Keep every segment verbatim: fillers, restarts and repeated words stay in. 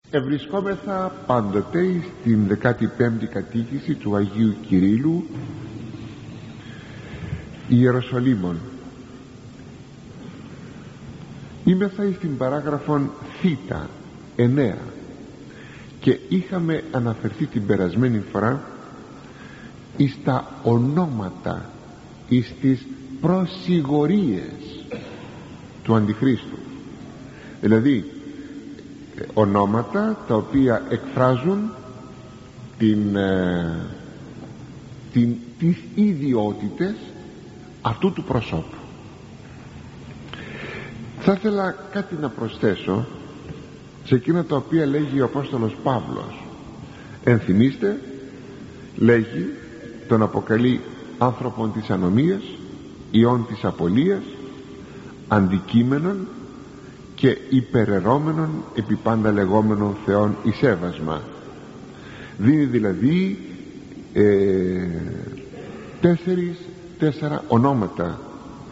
Ευρισκόμεθα πάντοτε στην δεκάτη πέμπτη κατοίκηση του Αγίου Κυρίλλου Ιεροσολύμων. Είμεθα στην παράγραφον θήτα εννέα και είχαμε αναφερθεί την περασμένη φορά εις τα ονόματα, εις τις προσιγορίες του Αντιχρίστου, δηλαδή ονόματα τα οποία εκφράζουν την, ε, την, τις ιδιότητες αυτού του προσώπου. Θα ήθελα κάτι να προσθέσω σε εκείνα τα οποία λέγει ο Απόστολος Παύλος. Ενθυμίστε, λέγει, τον αποκαλεί άνθρωπον της ανομίας, ιών της απολίας, αντικείμενον και υπερερώμενον επί πάντα λεγόμενων Θεών εις έβασμα. Δίνει δηλαδή ε, τέσσερις, τέσσερα ονόματα,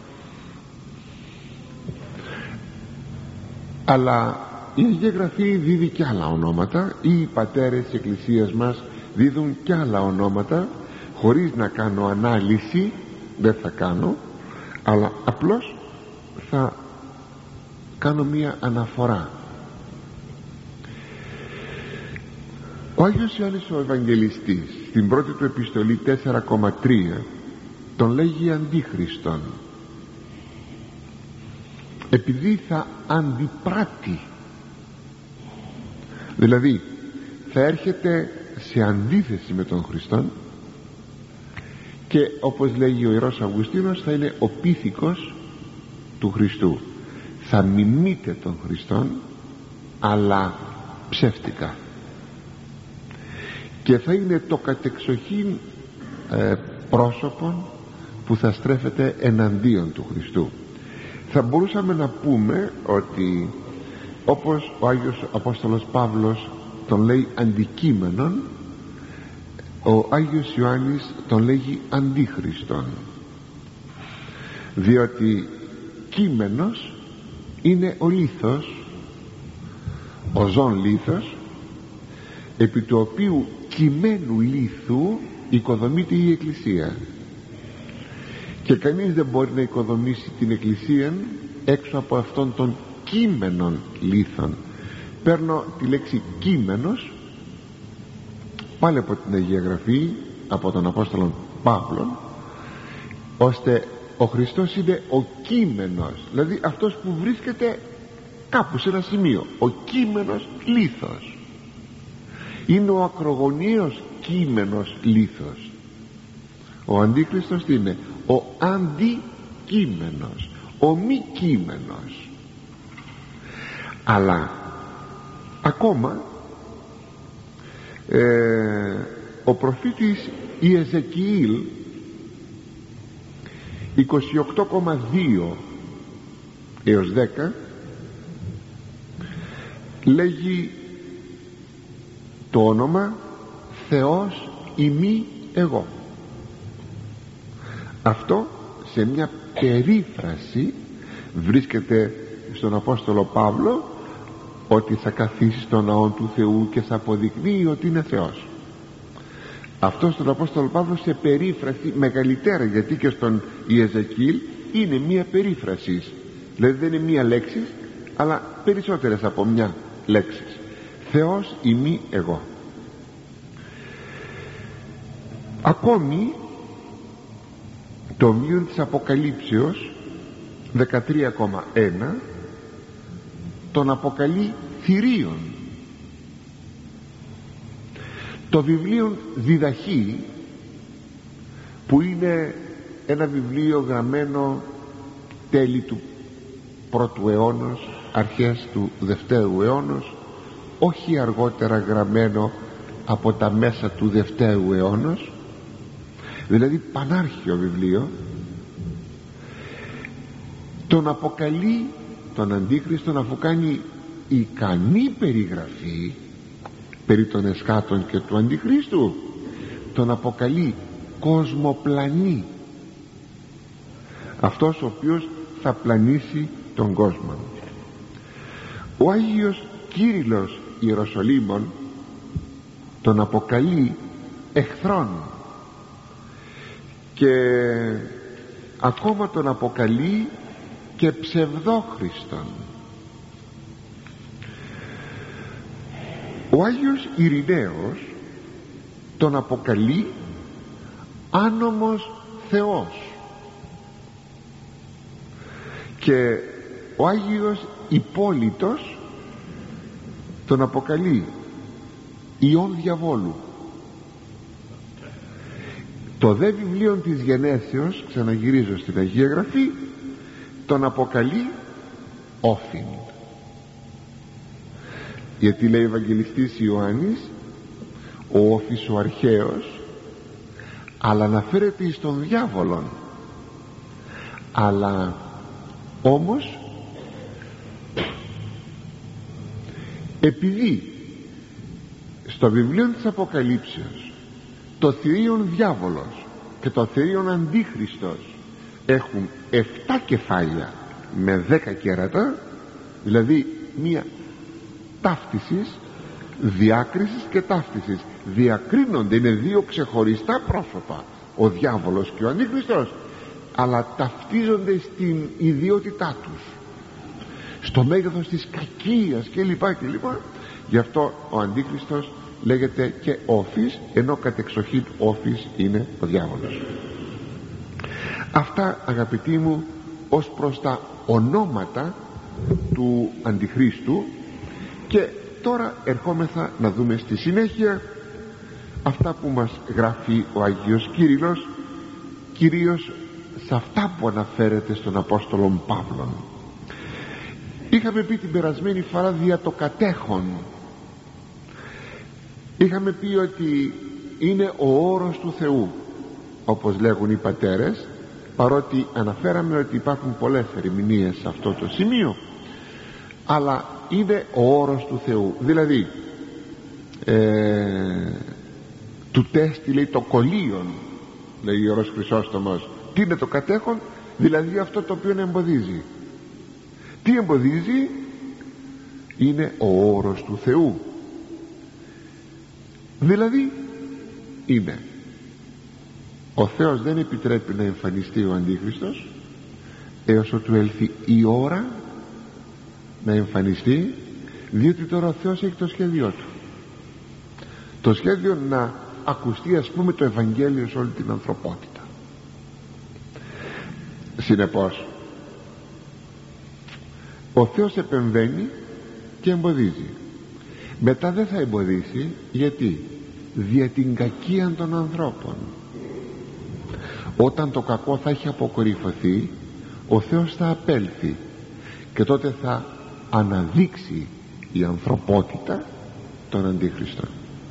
αλλά η Αγία Γραφή δίδει και άλλα ονόματα, ή οι πατέρες της Εκκλησίας μας δίδουν και άλλα ονόματα, χωρίς να κάνω ανάλυση, δεν θα κάνω, αλλά απλώς θα κάνω μία αναφορά. Ο Άγιος Ιωάννης ο Ευαγγελιστής στην πρώτη του επιστολή τέσσερα κόμμα τρία τον λέγει Αντίχριστον, επειδή θα αντιπράττει, δηλαδή θα έρχεται σε αντίθεση με τον Χριστόν, και όπως λέγει ο Ιερός Αυγουστίνος θα είναι ο πίθηκος του Χριστού, θα μιμείται τον Χριστόν αλλά ψεύτικα, και θα είναι το κατεξοχήν ε, πρόσωπο που θα στρέφεται εναντίον του Χριστού. Θα μπορούσαμε να πούμε ότι όπως ο Άγιος Απόστολος Παύλος τον λέει αντικείμενον, ο Άγιος Ιωάννης τον λέγει Αντίχριστον, διότι κείμενος είναι ο λίθος, ο ζών λίθος, επί του οποίου κειμένου λίθου οικοδομείται η Εκκλησία, και κανείς δεν μπορεί να οικοδομήσει την Εκκλησία έξω από αυτόν τον κείμενον λίθον. Παίρνω τη λέξη κείμενος πάλι από την Αγία Γραφή, από τον Απόστολο Παύλον, ώστε ο Χριστός είναι ο κείμενος, δηλαδή αυτός που βρίσκεται κάπου σε ένα σημείο, ο κείμενος λίθος. Είναι ο ακρογωνίος κείμενος λίθος. Ο Αντίχριστος είναι ο αντικείμενος, ο μη κείμενος. Αλλά ακόμα ε, ο προφήτης Ιεζεκιήλ είκοσι οκτώ κόμμα δύο έως δέκα λέγει το όνομα Θεός ημί εγώ. Αυτό σε μια περίφραση βρίσκεται στον Απόστολο Παύλο, ότι θα καθίσει στον ναό του Θεού και θα αποδεικνύει ότι είναι Θεός. Αυτό στον Απόστολο Παύλο σε περίφραση μεγαλύτερα, γιατί και στον Ιεζεκιήλ είναι μία περίφραση, δηλαδή δεν είναι μία λέξη αλλά περισσότερες από μια λέξη. Θεός ημί εγώ. Ακόμη το βιβλίο της Αποκαλύψεως δεκατρία κόμμα ένα τον αποκαλεί θηρίον. Το βιβλίο Διδαχή, που είναι ένα βιβλίο γραμμένο τέλη του πρώτου αιώνος, αρχές του δευτέρου αιώνος, όχι αργότερα γραμμένο από τα μέσα του δευτέρου αιώνος, δηλαδή πανάρχιο βιβλίο, τον αποκαλεί τον Αντίχριστον, αφού κάνει ικανή περιγραφή περί των εσκάτων και του Αντιχρίστου, τον αποκαλεί κοσμοπλανή, αυτός ο οποίος θα πλανήσει τον κόσμο. Ο Άγιος Κύριλλος Ιεροσολύμων τον αποκαλεί εχθρόν και ακόμα τον αποκαλεί και ψευδόχριστον. Ο Άγιος Ειρηναίος τον αποκαλεί άνομος Θεός και ο Άγιος Υπόλυτος τον αποκαλεί Υιόν Διαβόλου. Το δε βιβλίο της Γενέσεως, ξαναγυρίζω στην Αγία Γραφή, τον αποκαλεί Όφιν. Γιατί λέει ο Ευαγγελιστής Ιωάννης, ο Όφης ο αρχαίος, αλλά αναφέρεται εις τον διάβολον, αλλά όμως επειδή στο βιβλίο της Αποκαλύψεως το θηρίον διάβολος και το θηρίον αντίχριστος έχουν εφτά κεφάλια με δέκα κέρατα, δηλαδή μία ταύτισης, διάκρισης και ταύτισης, διακρίνονται, είναι δύο ξεχωριστά πρόσωπα, ο διάβολος και ο αντίχριστος, αλλά ταυτίζονται στην ιδιότητά τους, στο μέγεθος της κακίας και λοιπά και λοιπά. Γι' αυτό ο αντίχριστος λέγεται και Όφης, ενώ κατεξοχήν Όφης είναι ο διάβολος. Αυτά, αγαπητοί μου, ως προς τα ονόματα του αντιχρίστου. Και τώρα ερχόμεθα να δούμε στη συνέχεια αυτά που μας γράφει ο Άγιος Κύριλλος, κυρίως σε αυτά που αναφέρεται στον Απόστολο Παύλον. Είχαμε πει την περασμένη φορά δια το κατέχον, είχαμε πει ότι είναι ο όρος του Θεού, όπως λέγουν οι πατέρες, παρότι αναφέραμε ότι υπάρχουν πολλές ερμηνείες σε αυτό το σημείο, αλλά είναι ο όρος του Θεού. Δηλαδή ε, του τέστη, λέει, το κολλίον, λέει ο Ιερός Χρυσόστομος. Τι είναι το κατέχον? Δηλαδή αυτό το οποίο εμποδίζει. Τι εμποδίζει? Είναι ο όρος του Θεού. Δηλαδή είναι ο Θεός δεν επιτρέπει να εμφανιστεί ο Αντίχριστος έως ότου έλθει η ώρα να εμφανιστεί, διότι τώρα ο Θεός έχει το σχέδιό του, το σχέδιο να ακουστεί, ας πούμε, το Ευαγγέλιο σε όλη την ανθρωπότητα. Συνεπώς ο Θεός επεμβαίνει και εμποδίζει. Μετά δεν θα εμποδίσει. Γιατί? Δια την κακία των ανθρώπων. Όταν το κακό θα έχει αποκορυφωθεί, ο Θεός θα απέλθει και τότε θα αναδείξει η ανθρωπότητα τον Αντίχριστο,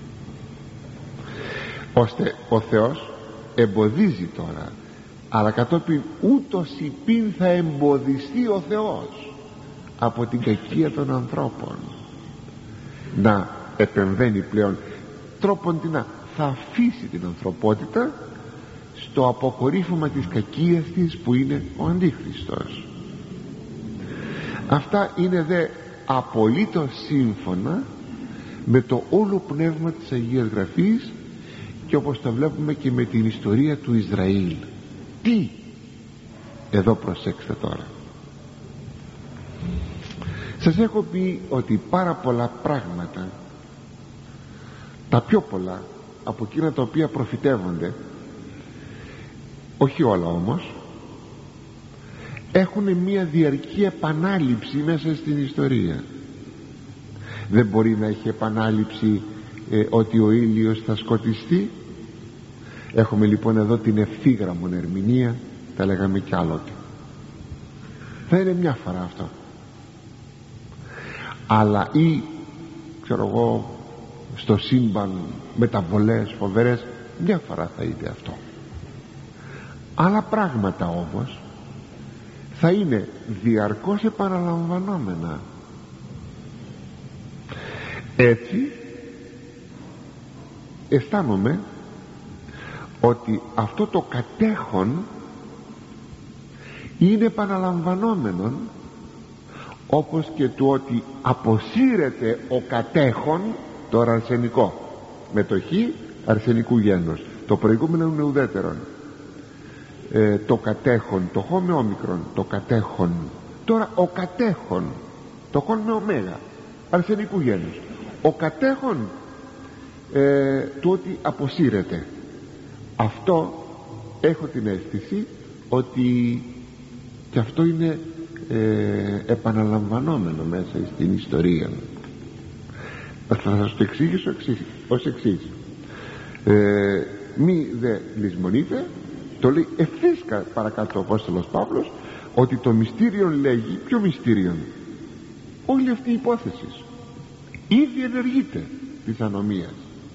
ώστε ο Θεός εμποδίζει τώρα, αλλά κατόπιν ούτως υπήν θα εμποδιστεί ο Θεός από την κακία των ανθρώπων να επεμβαίνει πλέον. Τρόπον τι να θα αφήσει την ανθρωπότητα στο αποκορύφωμα της κακίας της που είναι ο Αντίχριστος. Αυτά είναι δε απολύτως σύμφωνα με το όλο πνεύμα της Αγίας Γραφής και όπως τα βλέπουμε και με την ιστορία του Ισραήλ. Τι? Εδώ προσέξτε τώρα. Σας έχω πει ότι πάρα πολλά πράγματα, τα πιο πολλά από εκείνα τα οποία προφητεύονται, όχι όλα όμως, έχουν μια διαρκή επανάληψη μέσα στην ιστορία. Δεν μπορεί να έχει επανάληψη ε, ότι ο ήλιος θα σκοτιστεί. Έχουμε λοιπόν εδώ την ευθύγραμμον ερμηνεία, τα λέγαμε κι άλλοτε. Θα είναι μια φορά αυτό. Αλλά ή ξέρω εγώ στο σύμπαν μεταβολές φοβερές, μια φορά θα είναι αυτό. Άλλα πράγματα όμως θα είναι διαρκώς επαναλαμβανόμενα. Έτσι αισθάνομαι ότι αυτό το κατέχον είναι επαναλαμβανόμενο όπως και του ότι αποσύρεται ο κατέχον, τώρα αρσενικό, με το χ αρσενικού γένους, το προηγούμενο είναι ουδέτερον, ε, το κατέχον, το χ με όμικρον, το κατέχον. Τώρα ο κατέχον, το χ με ωμέγα, αρσενικού γένους, ο κατέχον ε, του ότι αποσύρεται. Αυτό έχω την αίσθηση ότι και αυτό είναι ε, επαναλαμβανόμενο μέσα στην ιστορία. Θα σας το εξήγησω ως εξής. ε, μη δε λησμονείτε, το λέει ευθύς παρακάτω ο Απόστολος Παύλος, ότι το μυστήριο λέγει. Ποιο μυστήριο? Όλη αυτή η υπόθεση ήδη ενεργείται της ανομίας,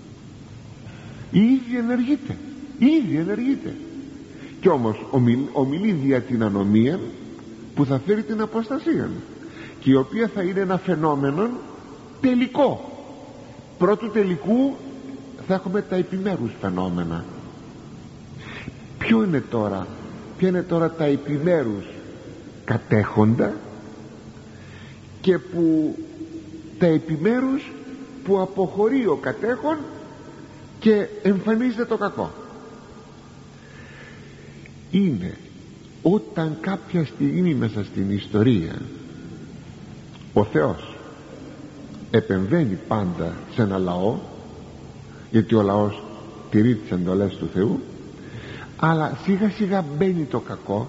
ήδη ενεργείται, ήδη ενεργείται. Κι όμως ομιλεί, ομιλεί δια την ανομία που θα φέρει την αποστασία, και η οποία θα είναι ένα φαινόμενο τελικό. Πρώτου τελικού θα έχουμε τα επιμέρους φαινόμενα. Ποιο είναι τώρα, ποια είναι τώρα τα επιμέρους κατέχοντα, και που τα επιμέρους που αποχωρεί ο κατέχον και εμφανίζεται το κακό? Είναι όταν κάποια στιγμή μέσα στην ιστορία ο Θεός επεμβαίνει πάντα σε ένα λαό, γιατί ο λαός τηρεί τις εντολές του Θεού, αλλά σιγά σιγά μπαίνει το κακό.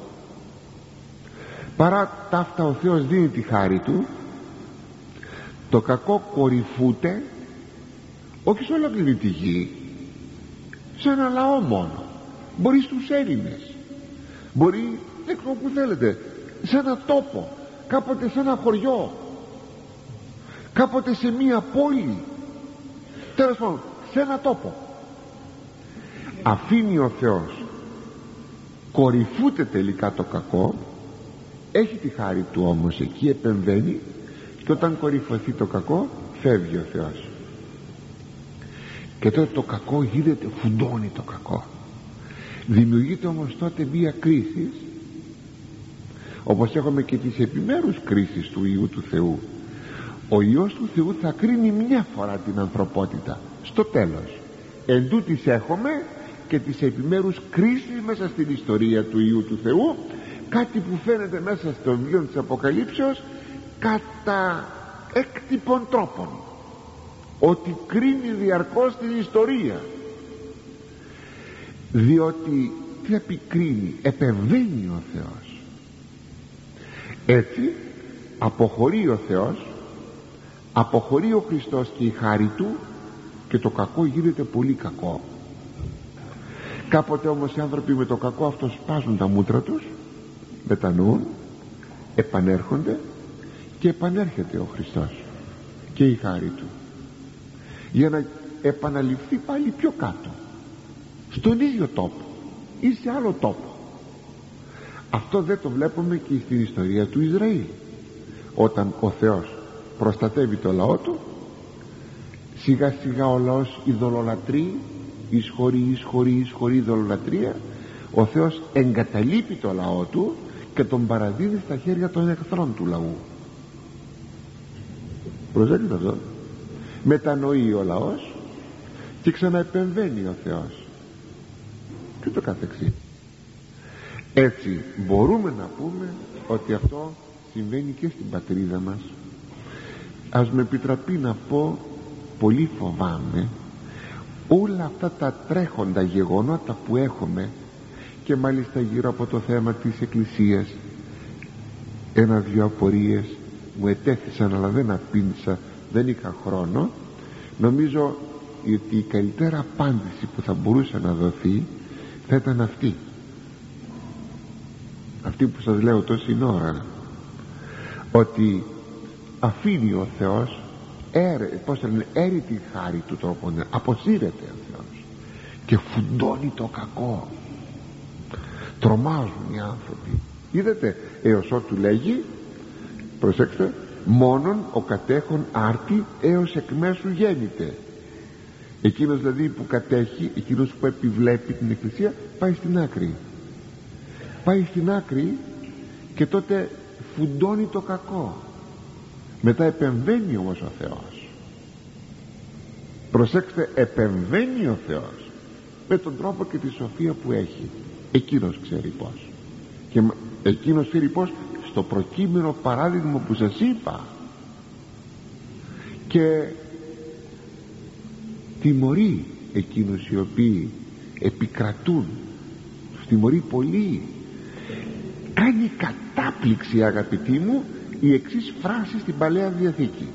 Παρά τα αυτά ο Θεός δίνει τη χάρη του, το κακό κορυφούται όχι σε ολόκληρη τη γη, σε ένα λαό μόνο, μπορεί στους Έλληνες, μπορεί δεν ξέρω που θέλετε, σε ένα τόπο, κάποτε σε ένα χωριό, κάποτε σε μία πόλη, τέλος πάντων σε ένα τόπο. Αφήνει ο Θεός, κορυφούται τελικά το κακό, έχει τη χάρη του όμως εκεί, επεμβαίνει, και όταν κορυφωθεί το κακό φεύγει ο Θεός, και τότε το κακό γίνεται, φουντώνει το κακό. Δημιουργείται όμως τότε μία κρίση, όπως έχουμε και τις επιμέρους κρίσεις του Υιού του Θεού. Ο Υιός του Θεού θα κρίνει μια φορά την ανθρωπότητα στο τέλος. Εν τούτοις έχουμε και τις επιμέρους κρίσεις μέσα στην ιστορία του Υιού του Θεού, κάτι που φαίνεται μέσα στο βιβλίο της Αποκαλύψεως κατά έκτυπων τρόπων, ότι κρίνει διαρκώς την ιστορία. Διότι τι επικρίνει? Επεμβαίνει ο Θεός. Έτσι αποχωρεί ο Θεός, αποχωρεί ο Χριστός και η χάρη του, και το κακό γίνεται πολύ κακό. Κάποτε όμως οι άνθρωποι με το κακό αυτό σπάζουν τα μούτρα τους, μετανοούν, επανέρχονται, και επανέρχεται ο Χριστός και η χάρη του, για να επαναληφθεί πάλι πιο κάτω, στον ίδιο τόπο ή σε άλλο τόπο. Αυτό δεν το βλέπουμε και στην ιστορία του Ισραήλ, όταν ο Θεός προστατεύει το λαό του, σιγά σιγά ο λαός ειδωλολατρεί, εισχωρεί, εισχωρεί, εισχωρεί ειδωλολατρία. Ο Θεός εγκαταλείπει το λαό του και τον παραδίδει στα χέρια των εχθρών του λαού. Προσέξτε αυτό. Μετανοεί ο λαός και ξαναεπεμβαίνει ο Θεός, και το καθεξής. Έτσι μπορούμε να πούμε ότι αυτό συμβαίνει και στην πατρίδα μας. Ας με επιτραπεί να πω, πολύ φοβάμαι όλα αυτά τα τρέχοντα γεγονότα που έχουμε, και μάλιστα γύρω από το θέμα της Εκκλησίας. Ένα-δυο απορίες μου ετέθησαν, αλλά δεν απήντησα, δεν είχα χρόνο. Νομίζω ότι η καλύτερη απάντηση που θα μπορούσε να δοθεί θα ήταν αυτή, αυτή που σας λέω τόση ώρα, ότι αφήνει ο Θεός, έρε, πώς θα λένε, έρει τη χάρη του τρόπο, αποσύρεται ο Θεός και φουντώνει το κακό. Τρομάζουν οι άνθρωποι. Είδατε, έως ότου λέγει, προσέξτε, μόνον ο κατέχον άρτη έως εκ μέσου γέννηται. Εκείνος δηλαδή που κατέχει, εκείνος που επιβλέπει την Εκκλησία, πάει στην άκρη, πάει στην άκρη και τότε φουντώνει το κακό. Μετά επεμβαίνει όμως ο Θεός. Προσέξτε, επεμβαίνει ο Θεός με τον τρόπο και τη σοφία που έχει. Εκείνος ξέρει πως. Και εκείνος ξέρει πως στο προκείμενο παράδειγμα που σας είπα. Και τιμωρεί εκείνους οι οποίοι επικρατούν, τους τιμωρεί πολύ. Κάνει κατάπληξη, αγαπητοί μου, η εξής φράση στην Παλαιά Διαθήκη.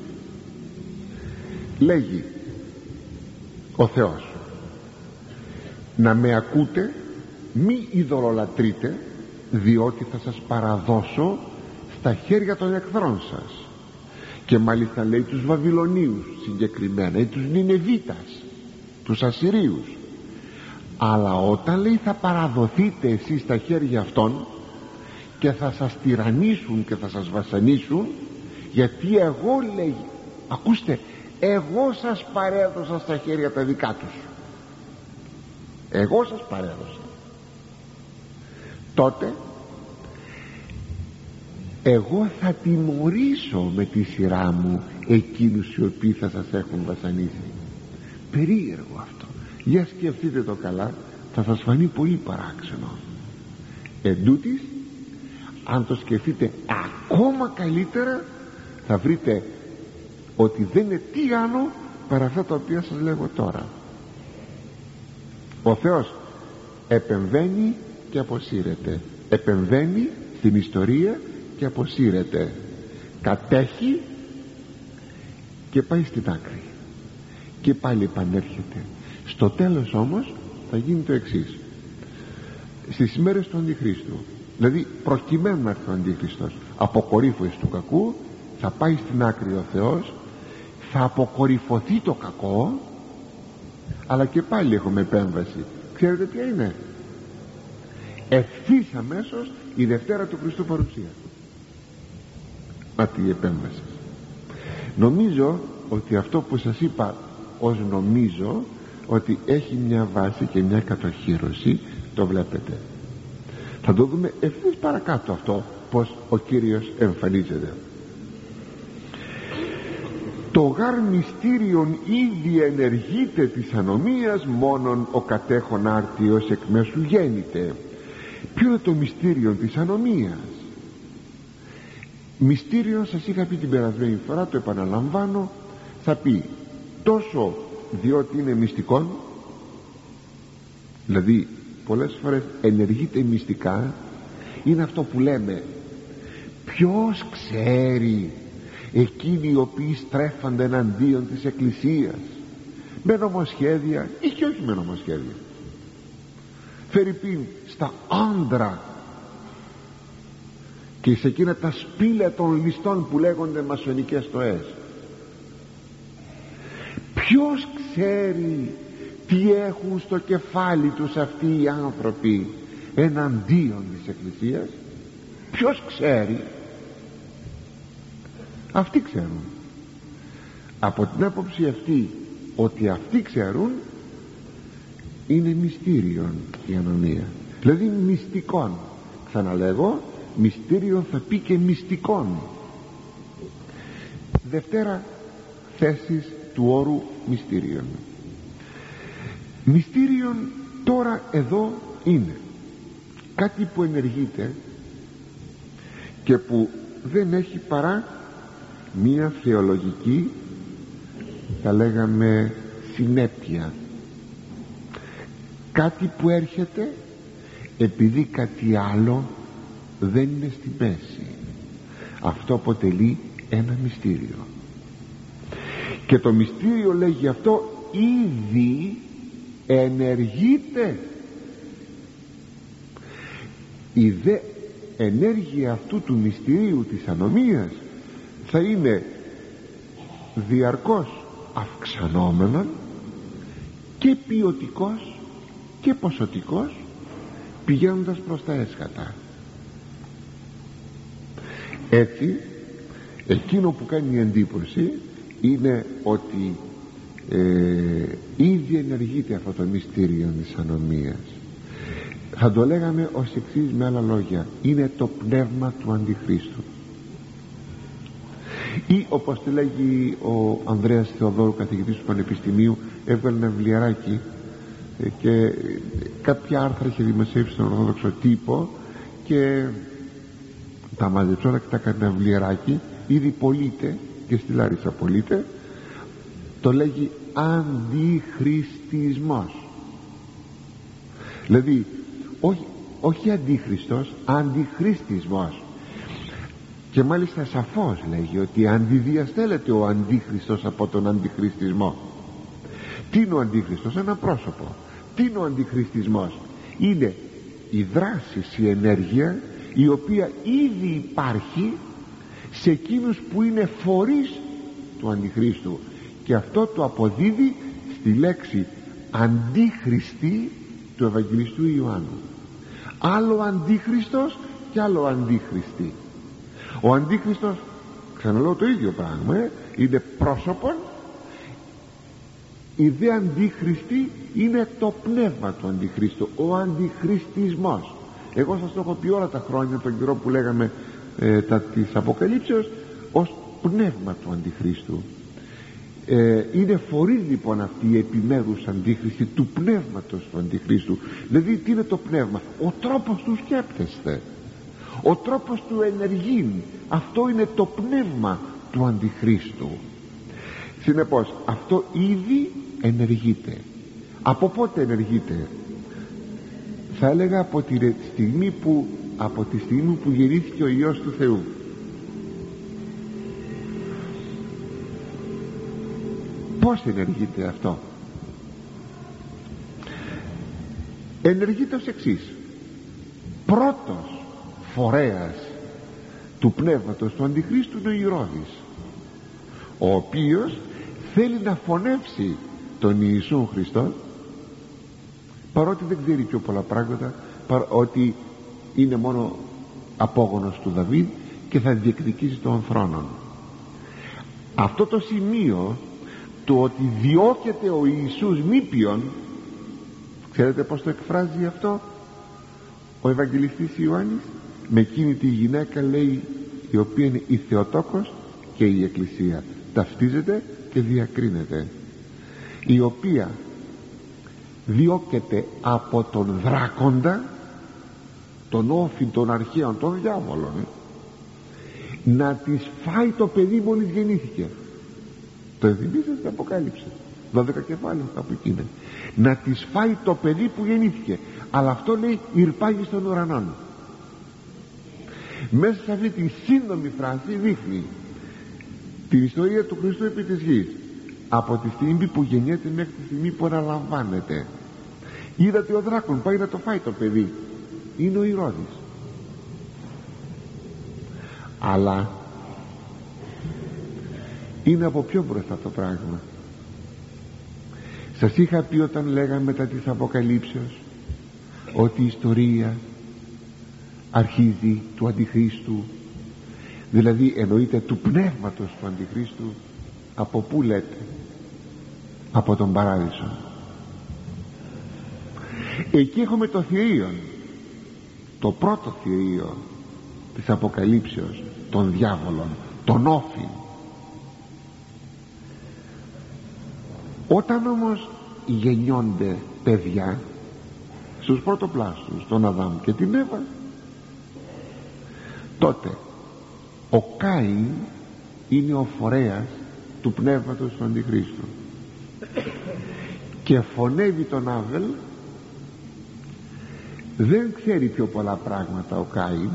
Λέγει ο Θεός: να με ακούτε, μη ειδωλολατρείτε, διότι θα σας παραδώσω στα χέρια των εχθρών σας. Και μάλιστα λέει τους Βαβυλωνίους συγκεκριμένα, ή τους Νινεβίτας, τους Ασσυρίους. Αλλά όταν λέει θα παραδοθείτε εσείς στα χέρια αυτών και θα σας τυραννίσουν και θα σας βασανίσουν, γιατί εγώ, λέει, ακούστε, εγώ σας παρέδωσα στα χέρια τα δικά τους, εγώ σας παρέδωσα, τότε εγώ θα τιμωρήσω με τη σειρά μου εκείνους οι οποίοι θα σας έχουν βασανίσει. Περίεργο αυτό. Για σκεφτείτε το καλά, θα σας φανεί πολύ παράξενο. Εν τούτοις, αν το σκεφτείτε ακόμα καλύτερα, θα βρείτε ότι δεν είναι τι άλλο παρά αυτά τα οποία σας λέγω τώρα. Ο Θεός επεμβαίνει και αποσύρεται, επεμβαίνει στην ιστορία και αποσύρεται, κατέχει και πάει στην άκρη και πάλι επανέρχεται. Στο τέλος όμως θα γίνει το εξής: στις ημέρες του Αντιχρίστου, δηλαδή προκειμένου να έρθει ο Αντίχριστος, αποκορύφωση του κακού, θα πάει στην άκρη ο Θεός, θα αποκορυφωθεί το κακό, αλλά και πάλι έχουμε επέμβαση. Ξέρετε ποια είναι? Ευθύς αμέσως η Δευτέρα του Χριστού παρουσία. Αυτή η επέμβαση. Νομίζω ότι αυτό που σας είπα ως νομίζω, ότι έχει μια βάση και μια κατοχύρωση, το βλέπετε. Θα το δούμε ευθύς παρακάτω αυτό, πως ο Κύριος εμφανίζεται. Το γάρ μυστήριον ήδη ενεργείται της ανομίας, μόνον ο κατέχον άρτιος εκ μέσου γέννηται. Ποιο είναι το μυστήριο της ανομίας? Μυστήριο, σας είχα πει την περασμένη φορά, το επαναλαμβάνω, θα πει τόσο διότι είναι μυστικόν, δηλαδή πολλές φορές ενεργείται μυστικά. Είναι αυτό που λέμε, ποιος ξέρει εκείνοι οι οποίοι στρέφονται εναντίον της Εκκλησίας με νομοσχέδια ή και όχι με νομοσχέδια. Φερειπίν στα άντρα και σε εκείνα τα σπήλαια των ληστών που λέγονται μασονικές στοές. Ποιος ξέρει τι έχουν στο κεφάλι τους αυτοί οι άνθρωποι εναντίον της Εκκλησίας? Ποιος ξέρει? Αυτοί ξέρουν. Από την άποψη αυτή ότι αυτοί ξέρουν, είναι μυστήριον η ανομία, δηλαδή μυστικόν. Ξαναλέγω, μυστήριον θα πει και μυστικόν. Δευτέρα θέσεις του όρου μυστήριον. Μυστήριον τώρα εδώ είναι κάτι που ενεργείται και που δεν έχει παρά μία θεολογική, θα λέγαμε, συνέπεια. Κάτι που έρχεται επειδή κάτι άλλο δεν είναι στην μέση. Αυτό αποτελεί ένα μυστήριο, και το μυστήριο, λέγει αυτό, ήδη ενεργείται. Η δε ενέργεια αυτού του μυστηρίου της ανομίας θα είναι διαρκώς αυξανόμενον και ποιοτικός και ποσοτικός, πηγαίνοντας προς τα έσχατα. Έτσι, εκείνο που κάνει εντύπωση είναι ότι ε, ήδη ενεργείται αυτό το μυστήριο της ανομίας. Θα το λέγαμε ως εξής, με άλλα λόγια, είναι το πνεύμα του Αντιχρίστου. Ή όπως τη λέγει ο Ανδρέας Θεοδόρου, καθηγητής του Πανεπιστημίου, έβγαλε ένα βιβλιαράκι και κάποια άρθρα είχε δημοσιεύσει στον Ορθόδοξο τύπο και τα μάζεψε όλα και τα έκανε ένα βιβλιαράκι. Ήδη πωλείται και στη Λάρισα πωλείται. Το λέγει αντιχριστισμός, δηλαδή όχι, όχι αντίχριστος, αντιχριστισμός. Και μάλιστα σαφώς λέγει ότι αντιδιαστέλλεται ο αντίχριστος από τον αντιχριστισμό. Τι είναι ο αντίχριστος? Ένα πρόσωπο. Τι είναι ο αντιχριστισμός? Είναι η δράση, η ενέργεια η οποία ήδη υπάρχει σε εκείνους που είναι φορείς του αντιχρίστου, και αυτό το αποδίδει στη λέξη αντίχριστη του Ευαγγελιστού Ιωάννου. Άλλο αντίχριστος και άλλο αντίχριστη. Ο αντίχριστος, ξαναλέω το ίδιο πράγμα, ε, είναι πρόσωπον. Η δε αντίχριστη είναι το πνεύμα του αντιχρίστου, ο αντιχριστισμός. Εγώ σας το έχω πει όλα τα χρόνια, τον καιρό που λέγαμε ε, τα της Αποκαλύψεως, ως πνεύμα του αντιχρίστου. Ε, είναι φορείς λοιπόν αυτή η επιμέρους αντίχριστη του πνεύματος του αντιχρίστου. Δηλαδή τι είναι το πνεύμα? Ο τρόπος του σκέπτεστε, ο τρόπος του ενεργείν. Αυτό είναι το πνεύμα του αντιχρίστου. Συνεπώς αυτό ήδη ενεργείται. Από πότε ενεργείται? Θα έλεγα από τη στιγμή που, από τη στιγμή που γεννήθηκε ο Υιός του Θεού. Πώς ενεργείται αυτό? Ενεργείται ως εξής. Πρώτος φορέας του πνεύματος του αντιχρίστου είναι ο Ηρώδης, ο οποίος θέλει να φωνεύσει τον Ιησού Χριστό, παρότι δεν ξέρει πιο πολλά πράγματα, ότι είναι μόνο απόγονος του Δαβίδ και θα διεκδικήσει τον θρόνο. Αυτό το σημείο, το ότι διώκεται ο Ιησούς νήπιον, ξέρετε πως το εκφράζει αυτό ο Ευαγγελιστής Ιωάννης? Με εκείνη τη γυναίκα, λέει, η οποία είναι η Θεοτόκος και η Εκκλησία, ταυτίζεται και διακρίνεται, η οποία διώκεται από τον δράκοντα, τον όφη των αρχαίων, των διάβολων, ε, να της φάει το παιδί μόλις γεννήθηκε. Το ενθυμίζετε στην Αποκάλυψη δώδεκα κεφάλαια από εκείνα? Να της φάει το παιδί που γεννήθηκε. Αλλά αυτό, λέει, ηρπάγει στον ουρανό. Μέσα σε αυτή τη σύντομη φράση δείχνει την ιστορία του Χριστού επί της γης, από τη στιγμή που γεννιέται μέχρι τη στιγμή που αναλαμβάνεται. Είδατε ο δράκον πάει να το φάει το παιδί, είναι ο Ηρώδης. Αλλά είναι από πιο μπροστά το πράγμα. Σας είχα πει όταν λέγαμε μετά της Αποκαλύψεως ότι η ιστορία αρχίζει του Αντιχρίστου, δηλαδή εννοείται του πνεύματος του Αντιχρίστου. Από πού λέτε? Από τον Παράδεισο. Εκεί έχουμε το θηρίο, το πρώτο θηρίο της Αποκαλύψεως, των διάβολων, των όφη. Όταν όμως γεννιόνται παιδιά στους πρωτοπλάστους, τον Αδάμ και την Εύα, τότε ο Κάιν είναι ο φορέας του πνεύματος του Αντιχρίστου και φωνεύει τον Άβελ. Δεν ξέρει πιο πολλά πράγματα ο Κάιν,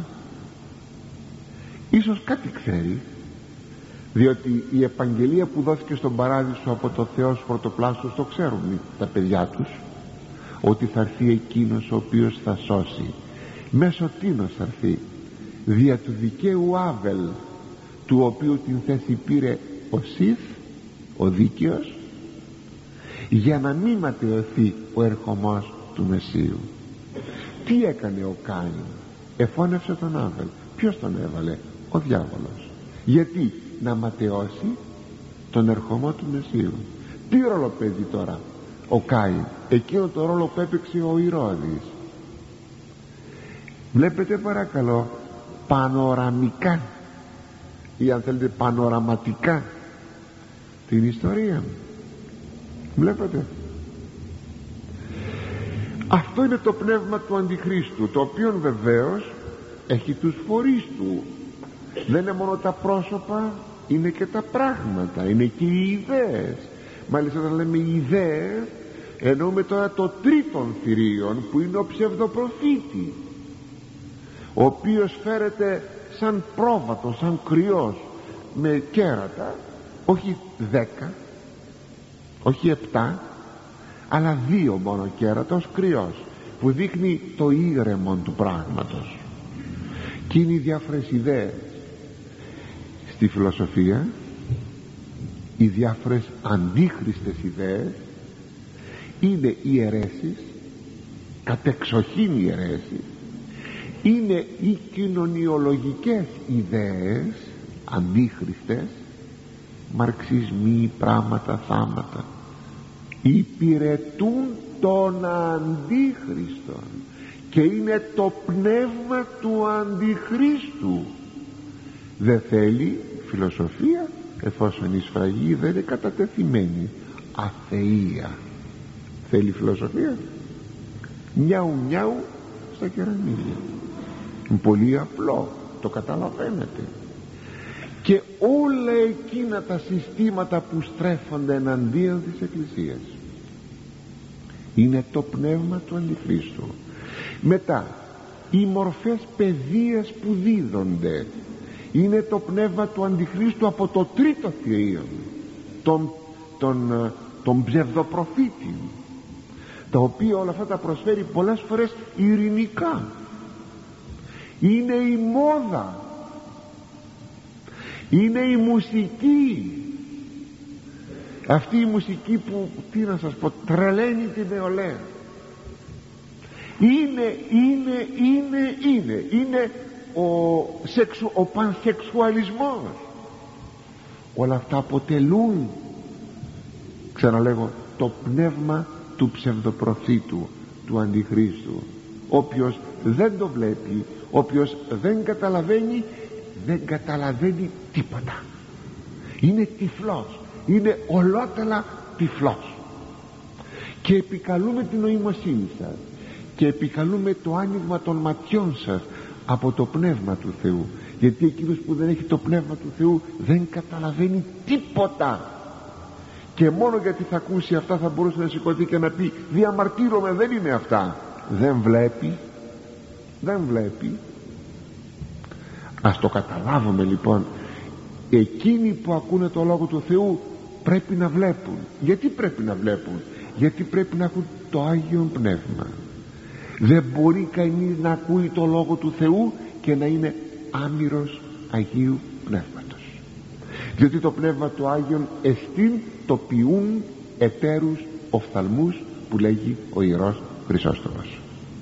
ίσως κάτι ξέρει, διότι η επαγγελία που δόθηκε στον Παράδεισο από το Θεό στους πρωτοπλάστους το ξέρουν τα παιδιά τους, ότι θα έρθει εκείνος ο οποίος θα σώσει. Μέσω τίνος θα έρθει? Δια του δικαίου Άβελ, του οποίου την θέση πήρε ο Σιθ, ο δίκαιος, για να μην ματαιωθεί ο ερχομός του Μεσσίου. Τι έκανε ο Κάιν? Εφώνευσε τον Άβελ. Ποιος τον έβαλε? Ο διάβολος. Γιατί? Να ματαιώσει τον ερχομό του Μεσσίου. Τι ρόλο παίζει τώρα ο Κάιν? Εκείνο το ρόλο που έπαιξε ο Ηρώδης. Βλέπετε παρακαλώ πανοραμικά ή αν θέλετε πανοραματικά την ιστορία. Βλέπετε, αυτό είναι το πνεύμα του Αντιχρίστου, το οποίο βεβαίως έχει τους φορείς του. Δεν είναι μόνο τα πρόσωπα, είναι και τα πράγματα, είναι και οι ιδέες. Μάλιστα όταν λέμε ιδέες, εννοούμε τώρα το τρίτον θηρίον, που είναι ο ψευδοπροφήτη, ο οποίος φέρεται σαν πρόβατο, σαν κρυός, με κέρατα, όχι δέκα, όχι επτά, αλλά δύο μόνο κέρατα ως κρυός, που δείχνει το ήρεμο του πράγματος. Και είναι οι διάφορες ιδέες στη φιλοσοφία, οι διάφορες αντίχριστες ιδέες, είναι οι αιρέσεις, κατεξοχήν οι αιρέσεις, είναι οι κοινωνιολογικές ιδέες αντίχριστες, μαρξισμοί, πράγματα, θάματα, υπηρετούν τον Αντίχριστον και είναι το πνεύμα του Αντιχρίστου. Δεν θέλει φιλοσοφία, εφόσον η σφραγή δεν είναι κατατεθειμένη, αθεία. Θέλει φιλοσοφία, νιάου νιάου στα κεραμίδια. Είναι πολύ απλό, το καταλαβαίνετε. Και όλα εκείνα τα συστήματα που στρέφονται εναντίον της Εκκλησίας είναι το πνεύμα του Αντιχρίστου. Μετά, οι μορφές παιδείας που δίδονται είναι το πνεύμα του Αντιχρίστου από το τρίτο θηρίο, τον, τον, τον ψευδοπροφήτη, τα οποία όλα αυτά τα προσφέρει πολλές φορές ειρηνικά. Είναι η μόδα, είναι η μουσική, αυτή η μουσική που, τι να σας πω, τρελαίνει την νεολαία. Είναι, είναι, είναι, είναι είναι ο, σεξου, ο πανσεξουαλισμός. Όλα αυτά αποτελούν, ξαναλέγω, το πνεύμα του ψευδοπροφήτου, του Αντιχρίστου. Όποιος δεν το βλέπει, όποιος δεν καταλαβαίνει, δεν καταλαβαίνει τίποτα. Είναι τυφλός, είναι ολότελα τυφλός. Και επικαλούμε την νοημοσύνη σας και επικαλούμε το άνοιγμα των ματιών σας από το πνεύμα του Θεού, γιατί εκείνος που δεν έχει το πνεύμα του Θεού δεν καταλαβαίνει τίποτα. Και μόνο γιατί θα ακούσει αυτά θα μπορούσε να σηκωθεί και να πει διαμαρτύρομαι, δεν είναι αυτά. Δεν βλέπει, δεν βλέπει. Ας το καταλάβουμε λοιπόν, εκείνοι που ακούνε το Λόγο του Θεού πρέπει να βλέπουν. Γιατί πρέπει να βλέπουν? Γιατί πρέπει να έχουν το Άγιο Πνεύμα. Δεν μπορεί κανείς να ακούει το Λόγο του Θεού και να είναι άμυρος Αγίου Πνεύματος, διότι το Πνεύμα του Άγιον εστίν το ποιούν εταίρους οφθαλμούς, που λέγει ο Ιερός Χρυσόστομος.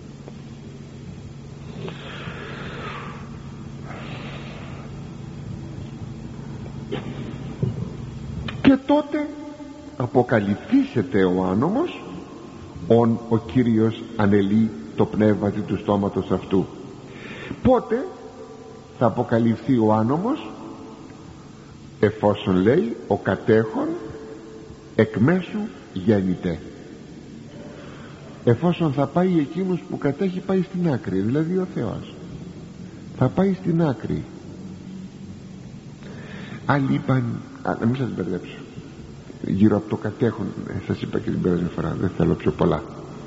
Και τότε αποκαλυφθήσεται ο άνομος, ον ο Κύριος ανελεί το πνεύμα του στόματος αυτού. Πότε θα αποκαλυφθεί ο άνομος? Εφόσον, λέει, ο κατέχον εκ μέσου γέννηται. Εφόσον θα πάει εκείνος που κατέχει, πάει στην άκρη, δηλαδή ο Θεός θα πάει στην άκρη. Άλλοι είπαν, α, να μην σας μπερδέψω, γύρω από το κατέχον, ε, σας είπα και την περασμένη φορά, δεν θέλω πιο πολλά.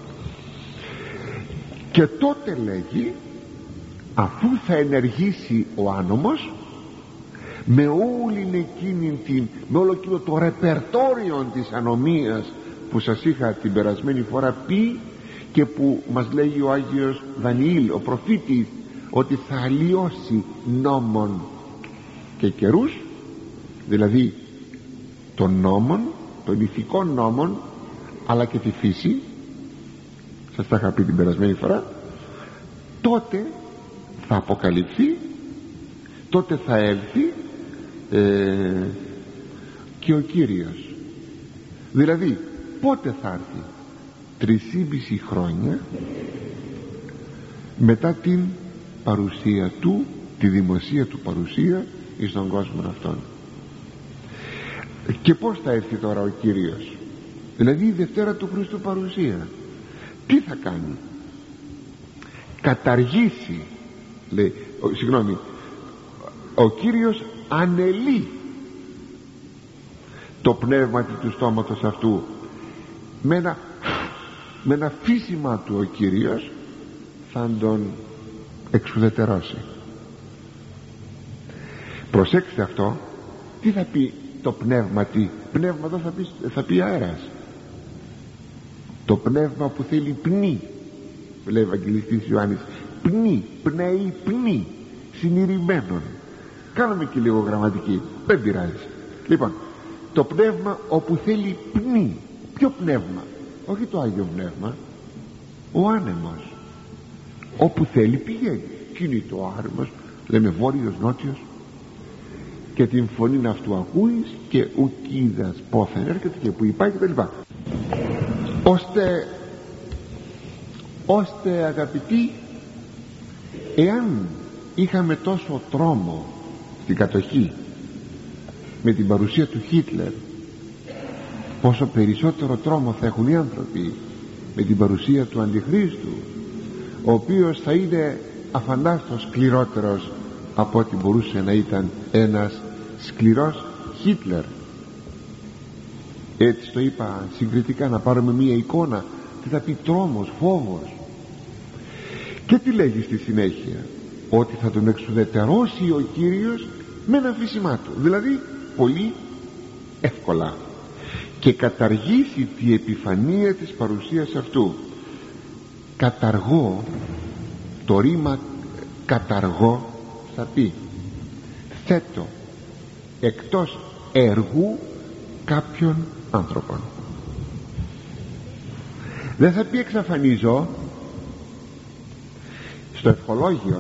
Και τότε, λέγει, αφού θα ενεργήσει ο άνομος με όλη εκείνη την, με όλο εκείνο το ρεπερτόριο της ανομίας που σας είχα την περασμένη φορά πει και που μας λέγει ο Άγιος Δανιήλ, ο προφήτης, ότι θα αλλοιώσει νόμων και καιρούς, δηλαδή των νόμων, των ηθικών νόμων, αλλά και τη φύση, σας τα είχα πει την περασμένη φορά. Τότε θα αποκαλυφθεί, τότε θα έλθει ε, και ο Κύριος. Δηλαδή πότε θα έρθει? Τρισήμιση χρόνια μετά την παρουσία του, τη δημοσία του παρουσία εις τον κόσμο αυτόν. Και πως θα έρθει τώρα ο Κύριος, δηλαδή η Δευτέρα του Χριστού παρουσία, τι θα κάνει? Καταργήσει, λέει, ο, συγγνώμη, ο Κύριος ανελεί το πνεύμα του στόματος αυτού με ένα, με ένα φύσιμα του. Ο Κύριος θα τον εξουδετερώσει. Προσέξτε αυτό. Τι θα πει το πνεύμα? Τι πνεύμα εδώ? Θα πει, θα πει αέρας. Το πνεύμα που θέλει πνί, λέει ο Ευαγγελιστής Ιωάννης, πνί, πνέει πνί, συνειρημένον. Κάναμε και λίγο γραμματική, δεν πειράζει. Λοιπόν, το πνεύμα όπου θέλει πνί. Ποιο πνεύμα? Όχι το Άγιο Πνεύμα, ο άνεμος. Όπου θέλει πηγαίνει. Κινείται ο άνεμος, λέμε βόρειος, νότιος, και την φωνή αυτού ακούεις και ουκίδας πόθεν έρχεται και που υπάρχει κτλ. Ώστε, ώστε αγαπητοί, εάν είχαμε τόσο τρόμο στην κατοχή με την παρουσία του Χίτλερ, πόσο περισσότερο τρόμο θα έχουν οι άνθρωποι με την παρουσία του Αντιχρίστου, ο οποίος θα είναι αφαντάστος σκληρότερος από ό,τι μπορούσε να ήταν ένας σκληρός Χίτλερ. Έτσι το είπα συγκριτικά, να πάρουμε μία εικόνα. Τι θα πει τρόμος, φόβος. Και τι λέγει στη συνέχεια? Ότι θα τον εξουδετερώσει ο Κύριος με ένα φύσιμά του, δηλαδή πολύ εύκολα, και καταργήσει τη επιφανία της παρουσίας αυτού. Καταργώ, το ρήμα καταργώ θα πει θέτω εκτός έργου κάποιον άνθρωπον. Δεν θα πει εξαφανίζω. Στο ευχολόγιο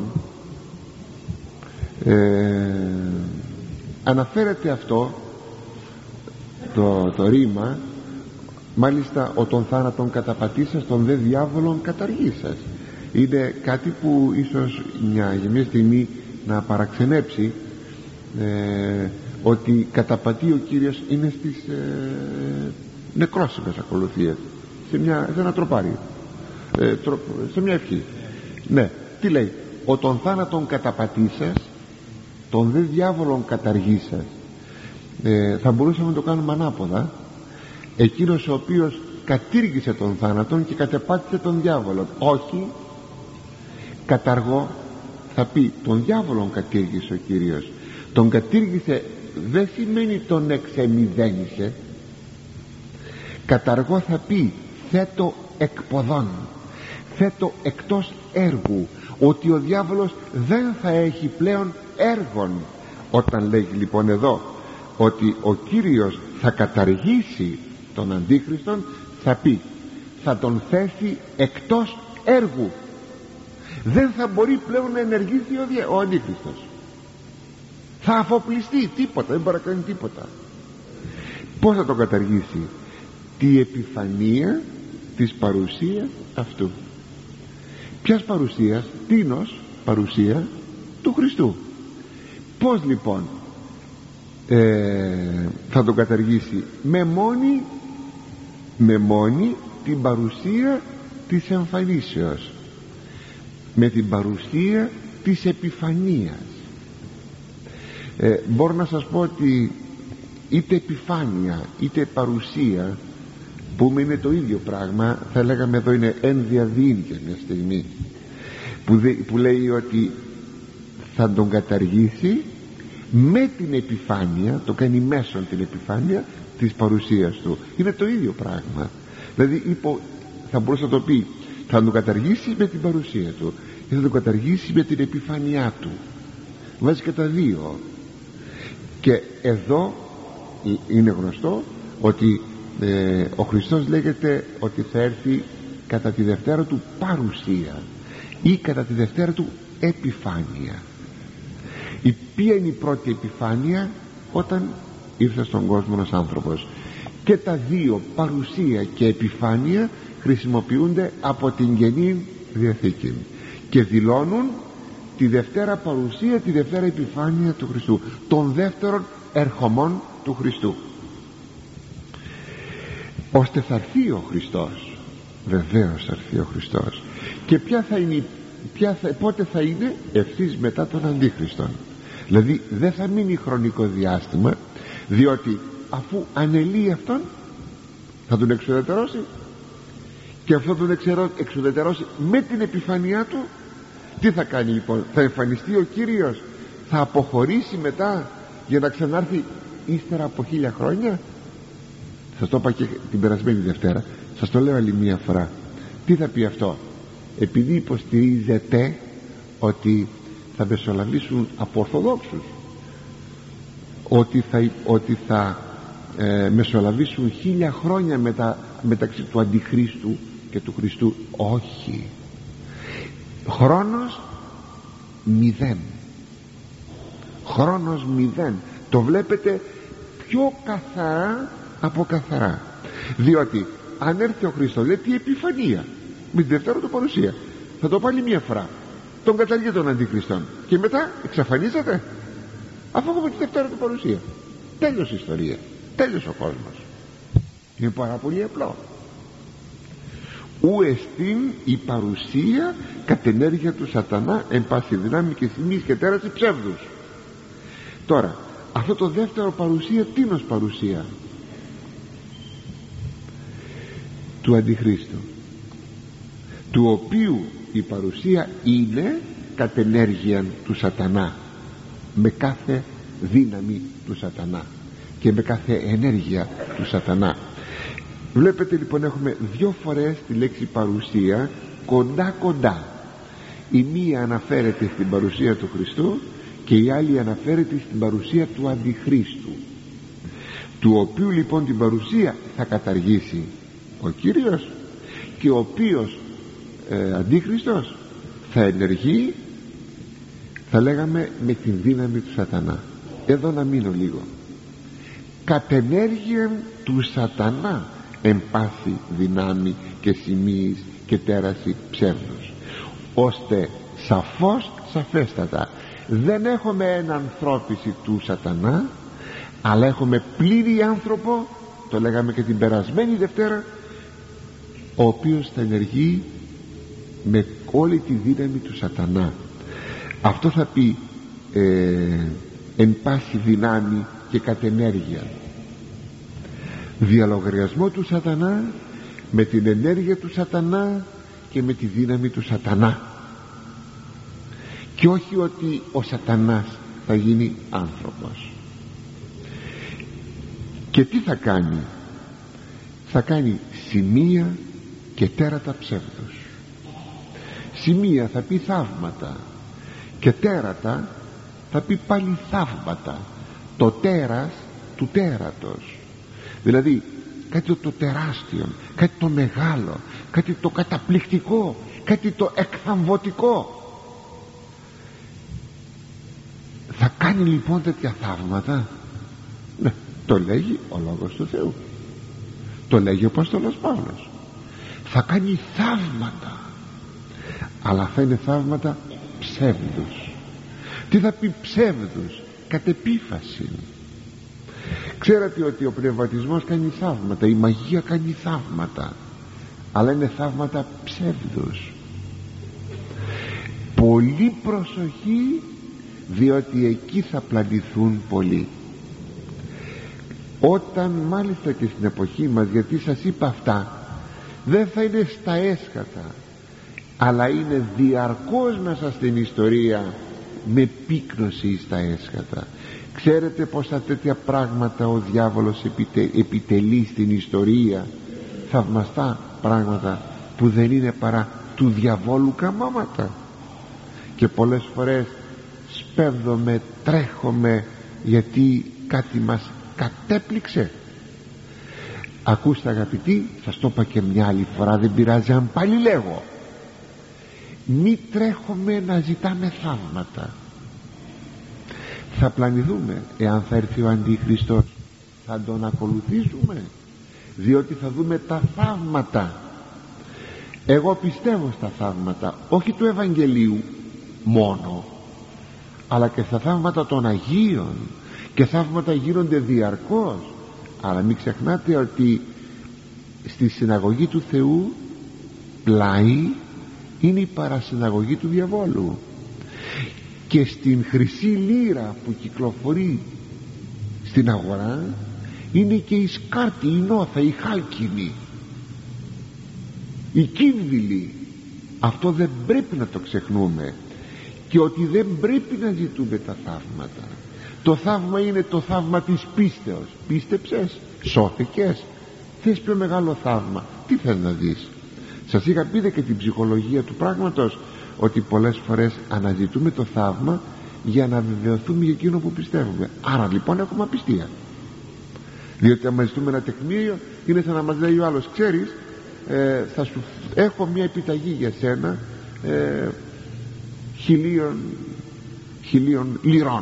ε, αναφέρεται αυτό το, το ρήμα, μάλιστα ο τον θάνατον καταπατήσας, τον δε διάβολον καταργήσας. Είναι κάτι που ίσως μια, για μια στιγμή να παραξενέψει, ε, ότι καταπατεί ο Κύριος είναι στις ε, νεκρόσιμες ακολουθίες, σε, μια, σε ένα τροπάρι, ε, τρο, σε μια ευχή. Ναι, τι λέει? Ο τον θάνατον καταπατήσας, τον δε διάβολον καταργήσας. ε, Θα μπορούσαμε να το κάνουμε ανάποδα. Εκείνος ο οποίος κατήργησε τον θάνατον και κατεπάτησε τον διάβολον. Όχι, καταργώ θα πει τον διάβολον κατήργησε ο Κύριος. Τον κατήργησε δεν σημαίνει τον εξεμηδένισε. Καταργώ θα πει θέτω εκποδών, θέτω εκτός έργου, ότι ο διάβολος δεν θα έχει πλέον έργων. Όταν λέγει λοιπόν εδώ ότι ο Κύριος θα καταργήσει τον Αντίχριστον, θα πει θα τον θέσει εκτός έργου. Δεν θα μπορεί πλέον να ενεργήσει ο, δια... ο Αντίχριστος. Θα αφοπλιστεί, τίποτα, δεν μπορεί να κάνει τίποτα. Πώς θα τον καταργήσει? Τη επιφανία της παρουσίας αυτού. Ποιας παρουσίας? Τίνος παρουσία του Χριστού. Πώς λοιπόν ε, θα τον καταργήσει? Με μόνη με μόνη την παρουσία της εμφανίσεως, με την παρουσία της επιφανίας. ε, μπορώ να σας πω ότι είτε επιφάνεια είτε παρουσία, που είναι το ίδιο πράγμα, θα λέγαμε εδώ είναι ένδια διήνκες μια στιγμή, που, δε, που λέει ότι θα τον καταργήσει με την επιφάνεια, το κάνει μέσον την επιφάνεια της παρουσίας του. Είναι το ίδιο πράγμα. Δηλαδή υπό, θα μπορούσε να το πει θα τον καταργήσει με την παρουσία του ή θα τον καταργήσει με την επιφάνειά του. Βάζει και τα δύο. Και εδώ είναι γνωστό ότι ε, ο Χριστός λέγεται ότι θα έρθει κατά τη Δευτέρα του παρουσία ή κατά τη Δευτέρα του επιφάνεια. Η ποια είναι η πρώτη επιφάνεια? Όταν ήρθε στον κόσμο ένας άνθρωπος. Και τα δύο, παρουσία και επιφάνεια, χρησιμοποιούνται από την Καινή Διαθήκη και δηλώνουν τη Δευτέρα παρουσία, τη Δευτέρα επιφάνεια του Χριστού, των δεύτερων ερχομών του Χριστού, ώστε θα έρθει ο Χριστός. Βεβαίως θα έρθει ο Χριστός. Και ποια θα είναι, ποια θα, πότε θα είναι? Ευθύς μετά τον Αντίχριστον. Δηλαδή δεν θα μείνει χρονικό διάστημα, διότι αφού ανελύει αυτόν θα τον εξουδετερώσει, και αυτό τον εξουδετερώσει με την επιφανειά του. Τι θα κάνει λοιπόν? Θα εμφανιστεί ο Κύριος, θα αποχωρήσει μετά για να ξανάρθει ύστερα από χίλια χρόνια. Σας το είπα και την περασμένη Δευτέρα, σας το λέω άλλη μία φορά. Τι θα πει αυτό? Επειδή υποστηρίζεται ότι θα μεσολαβήσουν από Ορθοδόξους, ότι θα, ότι θα ε, μεσολαβήσουν χίλια χρόνια μετα, μεταξύ του Αντιχρίστου και του Χριστού. Όχι, χρόνος μηδέν, χρόνος μηδέν. Το βλέπετε πιο καθαρά από καθαρά, διότι αν έρθει ο Χριστός, λέει, τι επιφανία με τη Δευτέρα του παρουσία, θα το πάλι μία φορά, τον καταργεί τον Αντιχριστόν και μετά εξαφανίζεται, αφού έχουμε τη Δευτέρα του παρουσία. Τέλειωσε η ιστορία, τέλειωσε ο κόσμος. Είναι πάρα πολύ απλό. Ου εστίν η παρουσία κατ' ενέργεια του σατανά εν πάση δυνάμει και σημείς και τέραση ψεύδους. Τώρα αυτό το δεύτερο παρουσία, τίνος παρουσία? Του Αντιχρίστου, του οποίου η παρουσία είναι κατ' ενέργεια του σατανά, με κάθε δύναμη του σατανά και με κάθε ενέργεια του σατανά. Βλέπετε λοιπόν, έχουμε δυο φορές τη λέξη παρουσία κοντά κοντά. Η μία αναφέρεται στην παρουσία του Χριστού και η άλλη αναφέρεται στην παρουσία του Αντιχρίστου, του οποίου λοιπόν την παρουσία θα καταργήσει ο Κύριος, και ο οποίος ε, Αντίχριστος θα ενεργεί, θα λέγαμε, με την δύναμη του σατανά. Εδώ να μείνω λίγο. Κατ' ενέργεια του σατανά εν πάση δυνάμει και σημείς και τέραση ψεύδους, ώστε σαφώς, σαφέστατα, δεν έχουμε ένα ανθρώπιση του σατανά, αλλά έχουμε πλήρη άνθρωπο, το λέγαμε και την περασμένη Δευτέρα, ο οποίος θα ενεργεί με όλη τη δύναμη του σατανά. Αυτό θα πει ε, εν πάση δυνάμει και κατ' ενέργεια. Διαλογαριασμό του σατανά με την ενέργεια του σατανά και με τη δύναμη του σατανά, και όχι ότι ο σατανάς θα γίνει άνθρωπος. Και τι θα κάνει? Θα κάνει σημεία και τέρατα ψεύδους. Σημεία θα πει θαύματα, και τέρατα θα πει πάλι θαύματα. Το τέρας του τέρατος, δηλαδή κάτι το, το τεράστιο, κάτι το μεγάλο, κάτι το καταπληκτικό, κάτι το εκθαμβωτικό. Θα κάνει λοιπόν τέτοια θαύματα? Ναι, το λέγει ο Λόγος του Θεού, το λέγει ο Απόστολος Παύλος. Θα κάνει θαύματα, αλλά θα είναι θαύματα ψεύδους. Τι θα πει ψεύδους? Κατ' επίφαση. Ξέρετε ότι ο πνευματισμός κάνει θαύματα, η μαγεία κάνει θαύματα, αλλά είναι θαύματα ψεύδους. Πολύ προσοχή, διότι εκεί θα πλανηθούν πολλοί. Όταν μάλιστα και στην εποχή μας, γιατί σας είπα αυτά, δεν θα είναι στα έσχατα, αλλά είναι διαρκώς μέσα στην ιστορία με πύκνωση στα έσχατα. Ξέρετε πόσα τέτοια πράγματα ο διάβολος επιτε, επιτελεί στην ιστορία, θαυμαστά πράγματα που δεν είναι παρά του διαβόλου καμώματα, και πολλές φορές σπέβδομαι, τρέχομαι, γιατί κάτι μας κατέπληξε. Ακούστε αγαπητοί, σας το είπα και μια άλλη φορά, δεν πειράζει αν πάλι λέγω, μη τρέχουμε να ζητάμε θαύματα. Θα πλανηθούμε εάν θα έρθει ο Αντίχριστος, θα τον ακολουθήσουμε, διότι θα δούμε τα θαύματα. Εγώ πιστεύω στα θαύματα, όχι του Ευαγγελίου, μόνο, αλλά και στα θαύματα των Αγίων, και θαύματα γίνονται διαρκώς. Αλλά μην ξεχνάτε ότι στη συναγωγή του Θεού πλάι είναι η παρασυναγωγή του διαβόλου, και στην χρυσή λύρα που κυκλοφορεί στην αγορά είναι και η σκάρτη, η νόθα, η χάλκινη, η κίνδυλη. Αυτό δεν πρέπει να το ξεχνούμε, και ότι δεν πρέπει να ζητούμε τα θαύματα. Το θαύμα είναι το θαύμα της πίστεως. Πίστεψες, σώθηκες. Θες πιο μεγάλο θαύμα? Τι θες να δεις? Σας είχα πει και την ψυχολογία του πράγματος, ότι πολλές φορές αναζητούμε το θαύμα για να βεβαιωθούμε για εκείνο που πιστεύουμε. Άρα λοιπόν έχουμε απιστία, διότι άμα ζητούμε ένα τεκμήριο, είναι σαν να μας λέει ο άλλος, ξέρεις, ε, θα σου έχω μια επιταγή για σένα ε, χιλίων χιλίων λιρών.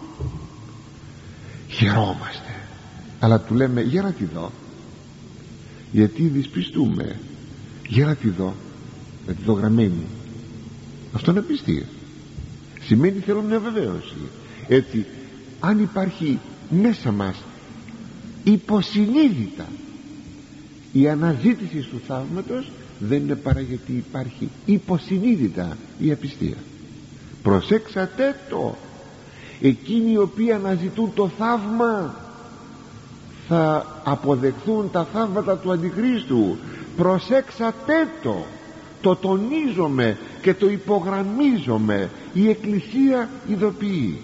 Χαιρόμαστε, αλλά του λέμε για να τη δω, γιατί δυσπιστούμε. Για να τη δω, να τη δω γραμμένη. Αυτό είναι απιστία. Σημαίνει θέλω μια βεβαίωση. Έτσι, αν υπάρχει μέσα μας υποσυνείδητα η αναζήτηση του θαύματος, δεν είναι παρά γιατί υπάρχει υποσυνείδητα η απιστία. Προσέξατε το. Εκείνοι οι οποίοι αναζητούν το θαύμα θα αποδεχθούν τα θαύματα του Αντιχρίστου. Προσέξατε το. Το τονίζομαι και το υπογραμμίζομαι. Η Εκκλησία ειδοποιεί,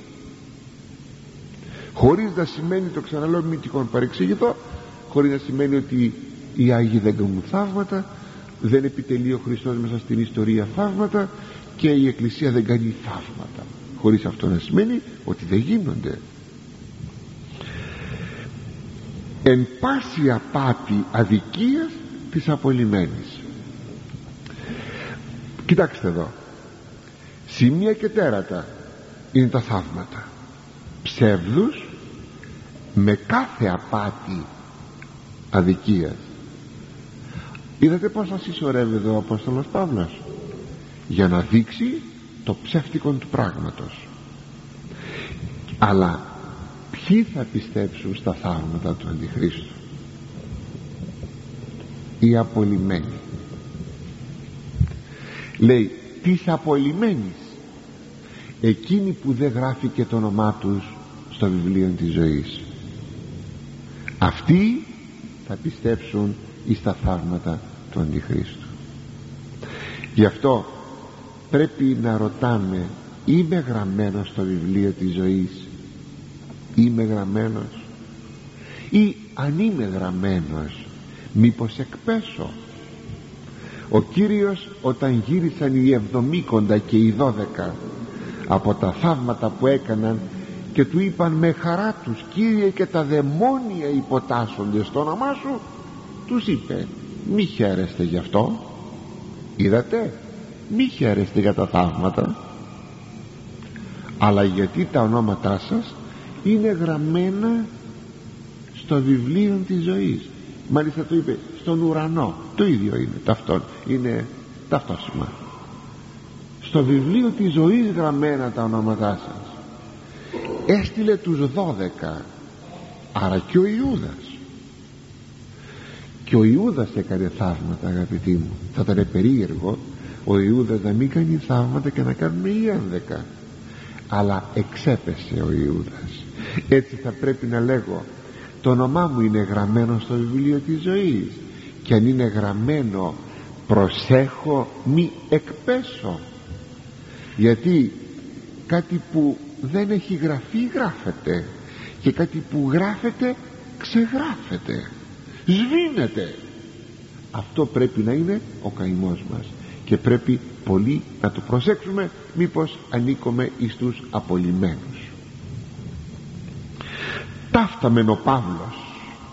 χωρίς να σημαίνει, το ξαναλέω μην τυχόν παρεξηγηθώ, χωρίς να σημαίνει ότι οι Άγιοι δεν κάνουν θαύματα, δεν επιτελεί ο Χριστός μέσα στην ιστορία θαύματα, και η Εκκλησία δεν κάνει θαύματα, χωρίς αυτό να σημαίνει ότι δεν γίνονται. Εν πάση απάτη αδικίας της απολυμένης. Κοιτάξτε εδώ, σημεία και τέρατα είναι τα θαύματα ψεύδους με κάθε απάτη αδικίας. Είδατε πως θα συσσωρεύει εδώ ο Απόστολος Παύλος για να δείξει το ψεύτικο του πράγματος. Αλλά ποιοι θα πιστέψουν στα θαύματα του Αντιχρίστου? Οι απολυμένοι. Λέει της απολυμένης, εκείνοι που δεν γράφει και το όνομά τους στο βιβλίο της ζωής. Αυτοί θα πιστέψουν εις τα θαύματα του Αντιχρίστου. Γι' αυτό πρέπει να ρωτάμε, είμαι γραμμένος στο βιβλίο της ζωής? Είμαι γραμμένος? Ή αν είμαι γραμμένος, μήπως εκπέσω? Ο Κύριος, όταν γύρισαν οι εβδομήκοντα και οι δώδεκα από τα θαύματα που έκαναν και του είπαν με χαρά τους, Κύριε, και τα δαιμόνια υποτάσσονται στο όνομά σου, τους είπε, μη χαίρεστε γι' αυτό. Είδατε, μη χαίρεστε για τα θαύματα, αλλά γιατί τα ονόματά σας είναι γραμμένα στο βιβλίο της ζωής. Μάλιστα το είπε στον ουρανό, το ίδιο είναι, ταυτό, είναι ταυτόσιμα. Στο βιβλίο της ζωής γραμμένα τα ονόματά σας. Έστειλε τους δώδεκα, άρα και ο Ιούδας. Και ο Ιούδας έκανε θαύματα, αγαπητοί μου. Θα ήταν περίεργο ο Ιούδας να μην κάνει θαύματα και να κάνουν οι ένδεκα, αλλά εξέπεσε ο Ιούδας. Έτσι θα πρέπει να λέγω, το όνομά μου είναι γραμμένο στο βιβλίο της ζωής, και αν είναι γραμμένο, προσέχω μη εκπέσω, γιατί κάτι που δεν έχει γραφεί γράφεται, και κάτι που γράφεται ξεγράφεται, σβήνεται. Αυτό πρέπει να είναι ο καημός μας, και πρέπει πολύ να το προσέξουμε, μήπως ανήκουμε εις τους απολυμένους. Ταύταμεν ο Παύλος,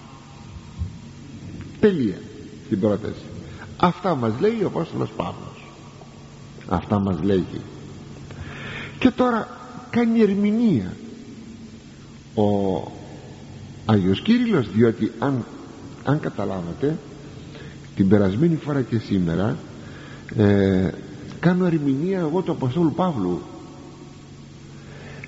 τελεία στην πρόταση. Αυτά μας λέει ο Απόστολος Παύλος, αυτά μας λέγει. Και τώρα κάνει ερμηνεία ο Άγιος Κύριλλος, διότι αν, αν καταλάβατε, την περασμένη φορά και σήμερα ε, κάνω ερμηνεία εγώ του Αποστόλου Παύλου,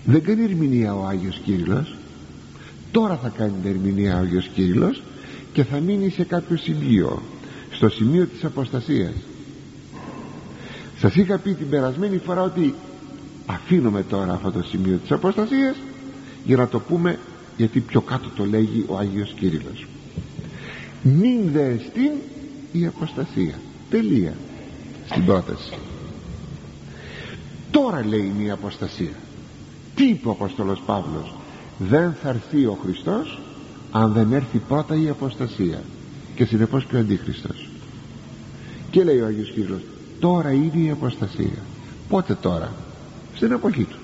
Δεν κάνει ερμηνεία ο Άγιος Κύριλλος. Τώρα θα κάνει την ερμηνεία ο Άγιος Κύριλλος και θα μείνει σε κάποιο σημείο, στο σημείο της αποστασίας. Σας είχα πει την περασμένη φορά ότι αφήνουμε τώρα αυτό το σημείο της αποστασίας για να το πούμε, γιατί πιο κάτω το λέγει ο Άγιος Κύριλλος. Νυν δε εστίν η αποστασία. Τελεία στην πρόταση. Τώρα λέει είναι η αποστασία. Τι είπε ο Απόστολος Παύλος? Δεν θα έρθει ο Χριστός αν δεν έρθει πρώτα η αποστασία και συνεπώς και ο Αντίχριστος. Και λέει ο Άγιος Κύριλλος, τώρα είναι η αποστασία. Πότε τώρα? Στην εποχή του.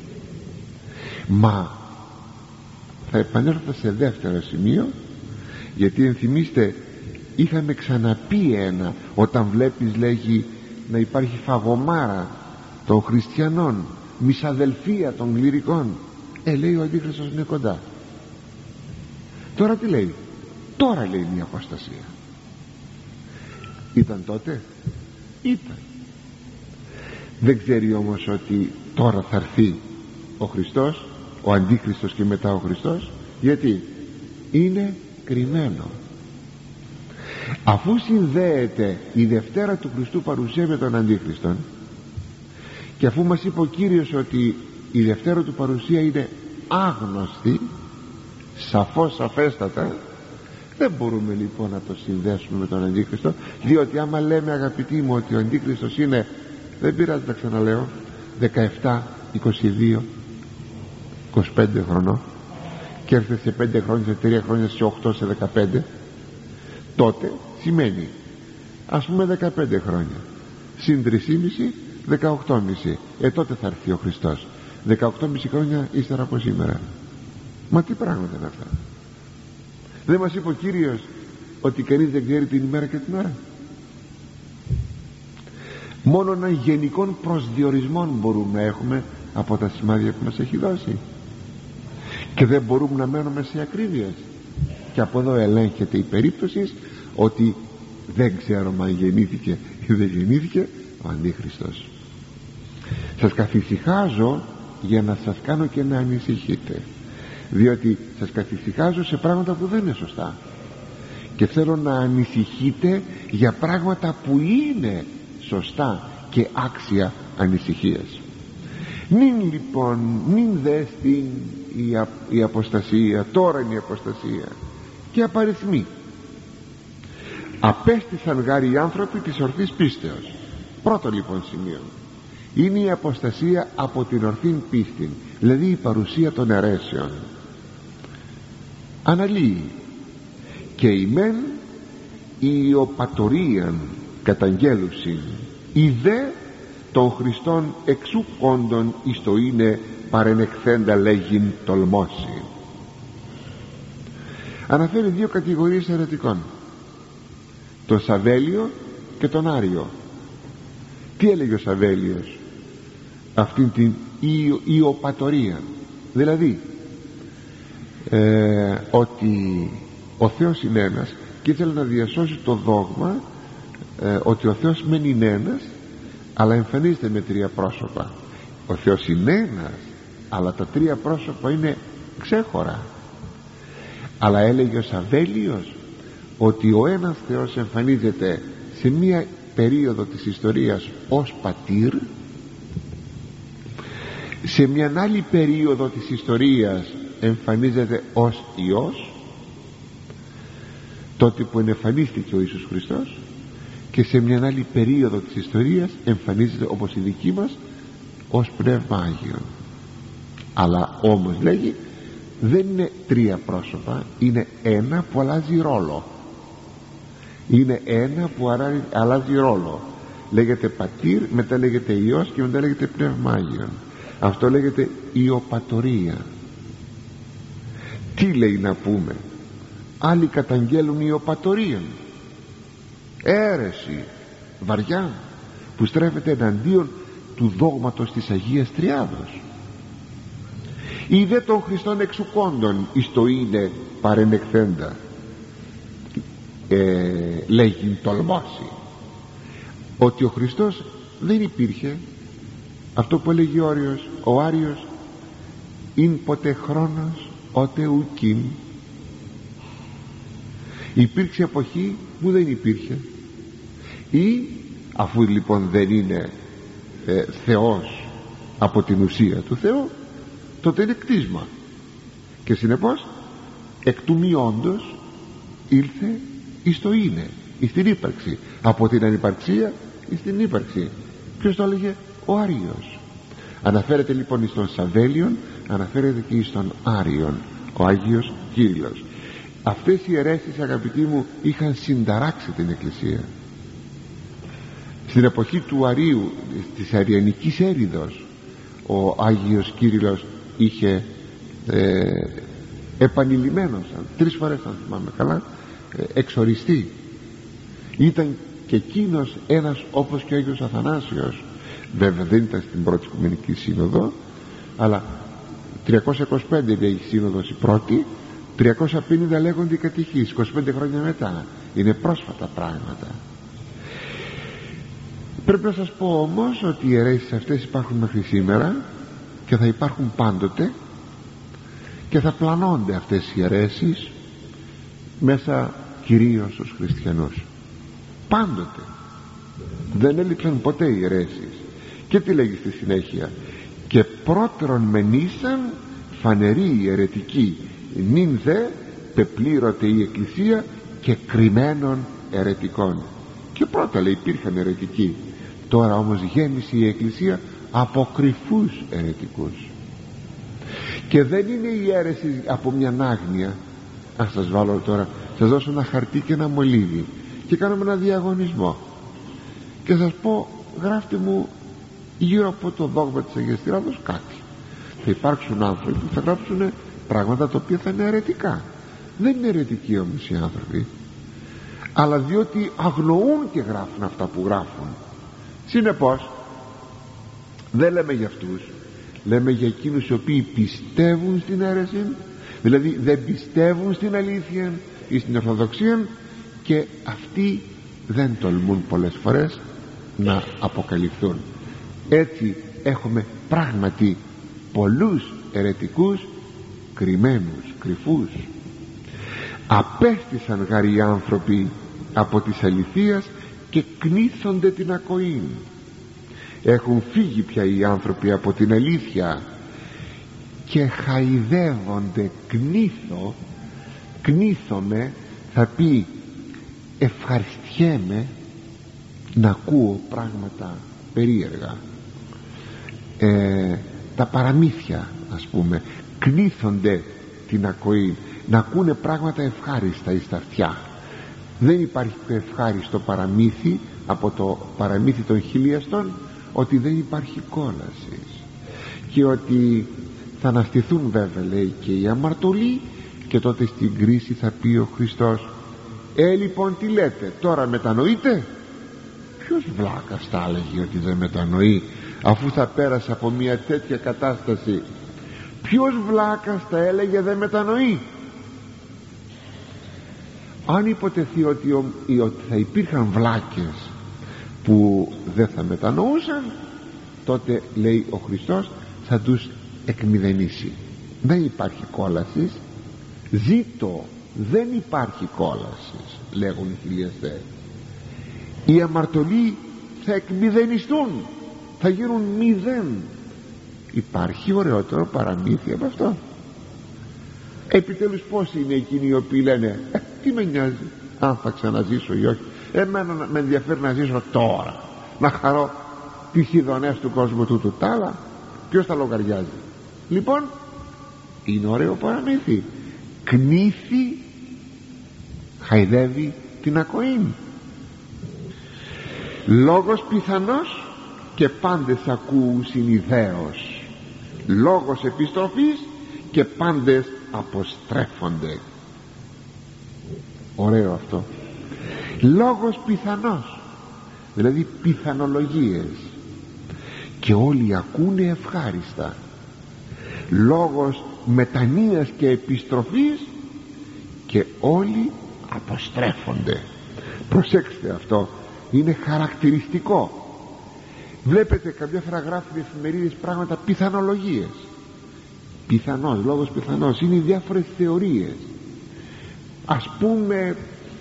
Μα θα επανέλθω σε δεύτερο σημείο, γιατί ενθυμίστε είχαμε ξαναπεί ένα, όταν βλέπεις λέγει να υπάρχει φαγωμάρα των χριστιανών, μισαδελφία των κληρικών, ε λέει ο Αντίχριστος είναι κοντά. Τώρα τι λέει? Τώρα λέει μια αποστασία. Ήταν τότε? Ήταν. Δεν ξέρει όμως ότι τώρα θα έρθει ο Χριστός, ο Αντίχριστος και μετά ο Χριστός? Γιατί είναι κρυμμένο. Αφού συνδέεται η Δευτέρα του Χριστού παρουσία με τον Αντίχριστον, και αφού μας είπε ο Κύριος ότι η Δευτέρα του παρουσία είναι άγνωστη, σαφώς, σαφέστατα, δεν μπορούμε λοιπόν να το συνδέσουμε με τον Αντίχριστο, διότι άμα λέμε, αγαπητοί μου, ότι ο Αντίχριστος είναι, δεν πειράζει, τα ξαναλέω, δεκαεπτά, είκοσι δύο, είκοσι πέντε χρονών, και έρθει σε πέντε χρόνια, σε τρία χρόνια, σε οκτώ, σε δεκαπέντε, τότε σημαίνει ας πούμε δεκαπέντε χρόνια συν τρία και μισό, δεκαοκτώ και μισό. Ε τότε θα έρθει ο Χριστός, δεκαοκτώ και μισό χρόνια ύστερα από σήμερα. Μα τι πράγματα είναι αυτά? Δεν μας είπε ο Κύριος ότι κανείς δεν ξέρει την ημέρα και την ώρα? Μόνο έναν γενικών προσδιορισμών μπορούμε να έχουμε από τα σημάδια που μας έχει δώσει, και δεν μπορούμε να μένουμε σε ακρίβειες. Και από εδώ ελέγχεται η περίπτωση ότι δεν ξέρουμε αν γεννήθηκε ή δεν γεννήθηκε ο Αντίχριστος. Σας καθησυχάζω για να σας κάνω και να ανησυχείτε, διότι σας καθησυχάζω σε πράγματα που δεν είναι σωστά, και θέλω να ανησυχείτε για πράγματα που είναι σωστά και άξια ανησυχίας. Νυν λοιπόν, νυν δέστη η, α, η αποστασία, τώρα είναι η αποστασία, και απαριθμεί. Απέστησαν γάρι οι άνθρωποι της ορθής πίστεως. Πρώτο λοιπόν σημείο είναι η αποστασία από την ορθήν πίστη, δηλαδή η παρουσία των αιρέσεων. Αναλύει και η μεν η οπατορίαν καταγγέλουσιν, η δε των Χριστών εξού κόντων εις το είναι παρενεκθέντα λέγειν τολμώσει. Αναφέρει δύο κατηγορίες αιρετικών, τον Σαβέλιο και τον Άριο. Τι έλεγε ο Σαβέλιος? Αυτήν την ιοπατορία, δηλαδή ε, ότι ο Θεός είναι ένας, και ήθελε να διασώσει το δόγμα ε, ότι ο Θεός μεν είναι ένας, αλλά εμφανίζεται με τρία πρόσωπα. Ο Θεός είναι ένας, αλλά τα τρία πρόσωπα είναι ξέχωρα. Αλλά έλεγε ο Σαβέλιος ότι ο ένας Θεός εμφανίζεται σε μία περίοδο της ιστορίας ως πατήρ, σε μια άλλη περίοδο της ιστορίας εμφανίζεται ως Υιός, τότε που εμφανίστηκε ο Ιησούς Χριστός, και σε μια άλλη περίοδο της ιστορίας εμφανίζεται, όπως η δική μας, ως Πνεύμα Άγιον. Αλλά όμως λέγει δεν είναι τρία πρόσωπα, είναι ένα που αλλάζει ρόλο. Είναι ένα που αλλάζει ρόλο. Λέγεται πατήρ, μετά λέγεται Υιός και μετά λέγεται Πνεύμα Άγιον. Αυτό λέγεται ιοπατορία. Τι λέει να πούμε? Άλλοι καταγγέλουν ιοπατορίαν, αίρεση βαριά που στρέφεται εναντίον του δόγματος της Αγίας Τριάδος. Οι δε των Χριστών εξουκόντων εις το είναι παρενεκθέντα ε, λέγειν τολμώσει, ότι ο Χριστός δεν υπήρχε. Αυτό που έλεγε ο Άριος, ο Άριος ειν ποτέ χρόνος ότε ουκίν. Υπήρξε εποχή που δεν υπήρχε, ή αφού λοιπόν δεν είναι ε, Θεός από την ουσία του Θεού, τότε είναι κτίσμα, και συνεπώς εκ του μη όντως ήλθε εις το είναι, εις την ύπαρξη, από την ανυπαρξία εις την ύπαρξη. Ποιος το έλεγε? Ο Άριος. Αναφέρεται λοιπόν εις τον Σαβέλιον, αναφέρεται και εις τον Άριον, ο Άγιος Κύριλλος. Αυτές οι αιρέσεις, αγαπητοί μου, είχαν συνταράξει την Εκκλησία. Στην εποχή του Αρίου, της Αριανικής έρηδος, ο Άγιος Κύριλλος είχε ε, επανειλημμένος, τρεις φορές αν θυμάμαι καλά, ε, εξοριστεί. Ήταν και εκείνος ένας όπως και ο Άγιος Αθανάσιος. Βέβαια δεν ήταν στην πρώτη Οικουμενική Σύνοδο, αλλά τριακόσια είκοσι πέντε λέει η Σύνοδος η πρώτη, τριακόσια πενήντα λέγονται οι κατηχείς, είκοσι πέντε χρόνια μετά. Είναι πρόσφατα πράγματα. Πρέπει να σας πω όμως ότι οι αιρέσεις αυτές υπάρχουν μέχρι σήμερα και θα υπάρχουν πάντοτε, και θα πλανώνται αυτές οι αιρέσεις μέσα κυρίως στους χριστιανούς. Πάντοτε δεν έλειψαν ποτέ οι αιρέσεις. Και τι λέγει στη συνέχεια? Και πρώτερον μενήσαν φανεροί οι αιρετικοί, νυν δε πεπλήρωτε η Εκκλησία και κρυμμένων αιρετικών. Και πρώτα λέει υπήρχαν αιρετικοί, τώρα όμως γέμισε η Εκκλησία από κρυφούς αιρετικούς. Και δεν είναι η αίρεση από μια άγνοια. Ας σας βάλω τώρα, σας δώσω ένα χαρτί και ένα μολύβι και κάνουμε ένα διαγωνισμό και σας πω γράφτε μου γύρω από το δόγμα της Αγίας Τριάδος κάτι. Θα υπάρξουν άνθρωποι που θα γράψουν πράγματα τα οποία θα είναι αιρετικά. Δεν είναι αιρετικοί όμως οι άνθρωποι, αλλά διότι αγνοούν και γράφουν αυτά που γράφουν. Συνεπώς δεν λέμε για αυτούς, λέμε για εκείνους οι οποίοι πιστεύουν στην αίρεση, δηλαδή δεν πιστεύουν στην αλήθεια ή στην ορθοδοξία, και αυτοί δεν τολμούν πολλές φορές να αποκαλυφθούν. Έτσι έχουμε πράγματι πολλούς αιρετικούς κρυμμένους, κρυφούς. Απέστησαν γάρ οι άνθρωποι από της αληθείας και κνήθονται την ακοήν. Έχουν φύγει πια οι άνθρωποι από την αλήθεια και χαϊδεύονται. Κνήθω, κνήθομαι θα πει ευχαριστιέμαι να ακούω πράγματα περίεργα, ε, τα παραμύθια ας πούμε, κνήθονται την ακοή, να ακούνε πράγματα ευχάριστα εις τα αυτιά. Δεν υπάρχει πιο ευχάριστο παραμύθι από το παραμύθι των χιλιαστών, ότι δεν υπάρχει κόλαση και ότι θα αναστηθούν βέβαια λέει και οι αμαρτωλοί, και τότε στην κρίση θα πει ο Χριστός ε λοιπόν τι λέτε τώρα, μετανοείτε? Ποιος βλάκας τα έλεγε ότι δεν μετανοεί, αφού θα πέρασε από μια τέτοια κατάσταση? Ποιος βλάκας τα έλεγε δεν μετανοεί? Αν υποτεθεί ότι, ότι θα υπήρχαν βλάκες που δεν θα μετανοούσαν, τότε λέει ο Χριστός θα τους εκμηδενήσει. Δεν υπάρχει κόλαση, ζήτω, δεν υπάρχει κόλαση, λέγουν οι χιλιαστές. Οι αμαρτωλοί θα εκμηδενιστούν, θα γίνουν μηδέν. Υπάρχει ωραιότερο παραμύθι από αυτό? Επιτέλους πώς είναι εκείνοι οι οποίοι λένε ε, τι με νοιάζει αν θα ξαναζήσω ή όχι, εμένα με ενδιαφέρει να ζήσω τώρα, να χαρώ τις ειδονές του κόσμου τούτου, τ' άλλα ποιος τα λογαριάζει? Λοιπόν είναι ωραίο παραμύθι, κνήθη, χαϊδεύει την ακοήν. Λόγος πιθανός και πάντες ακούουσιν ιδέως, λόγος επιστροφής και πάντες αποστρέφονται. Ωραίο αυτό. Λόγος πιθανός, δηλαδή πιθανολογίες, και όλοι ακούνε ευχάριστα. Λόγος μετανοίας και επιστροφής και όλοι αποστρέφονται. Προσέξτε, αυτό είναι χαρακτηριστικό. Βλέπετε καμιά φορά γράφουν οι εφημερίδες πράγματα, πιθανολογίες. Πιθανώς, λόγος πιθανός, είναι οι διάφορες θεωρίες. Ας πούμε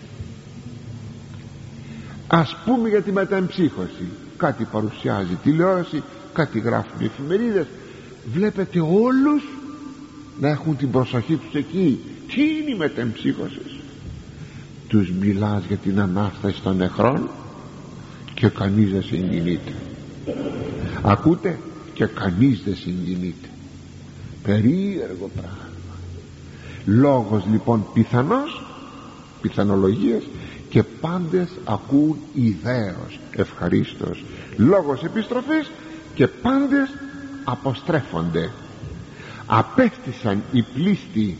ας πούμε για τη μεταεμψύχωση, κάτι παρουσιάζει τηλεόραση, κάτι γράφουν οι εφημερίδες, βλέπετε όλους να έχουν την προσοχή τους εκεί. Τι είναι η μεταεμψύχωση? Τους μιλάς για την Ανάσταση των νεκρών και κανείς δεν συγκινείται. Ακούτε? Και κανείς δεν συγκινείται. Περίεργο πράγμα. Λόγος λοιπόν πιθανός, πιθανολογίες, και πάντες ακούν ιδέως, ευχαρίστως. Λόγος επιστροφής και πάντες αποστρέφονται. Απέστησαν οι πλήστοι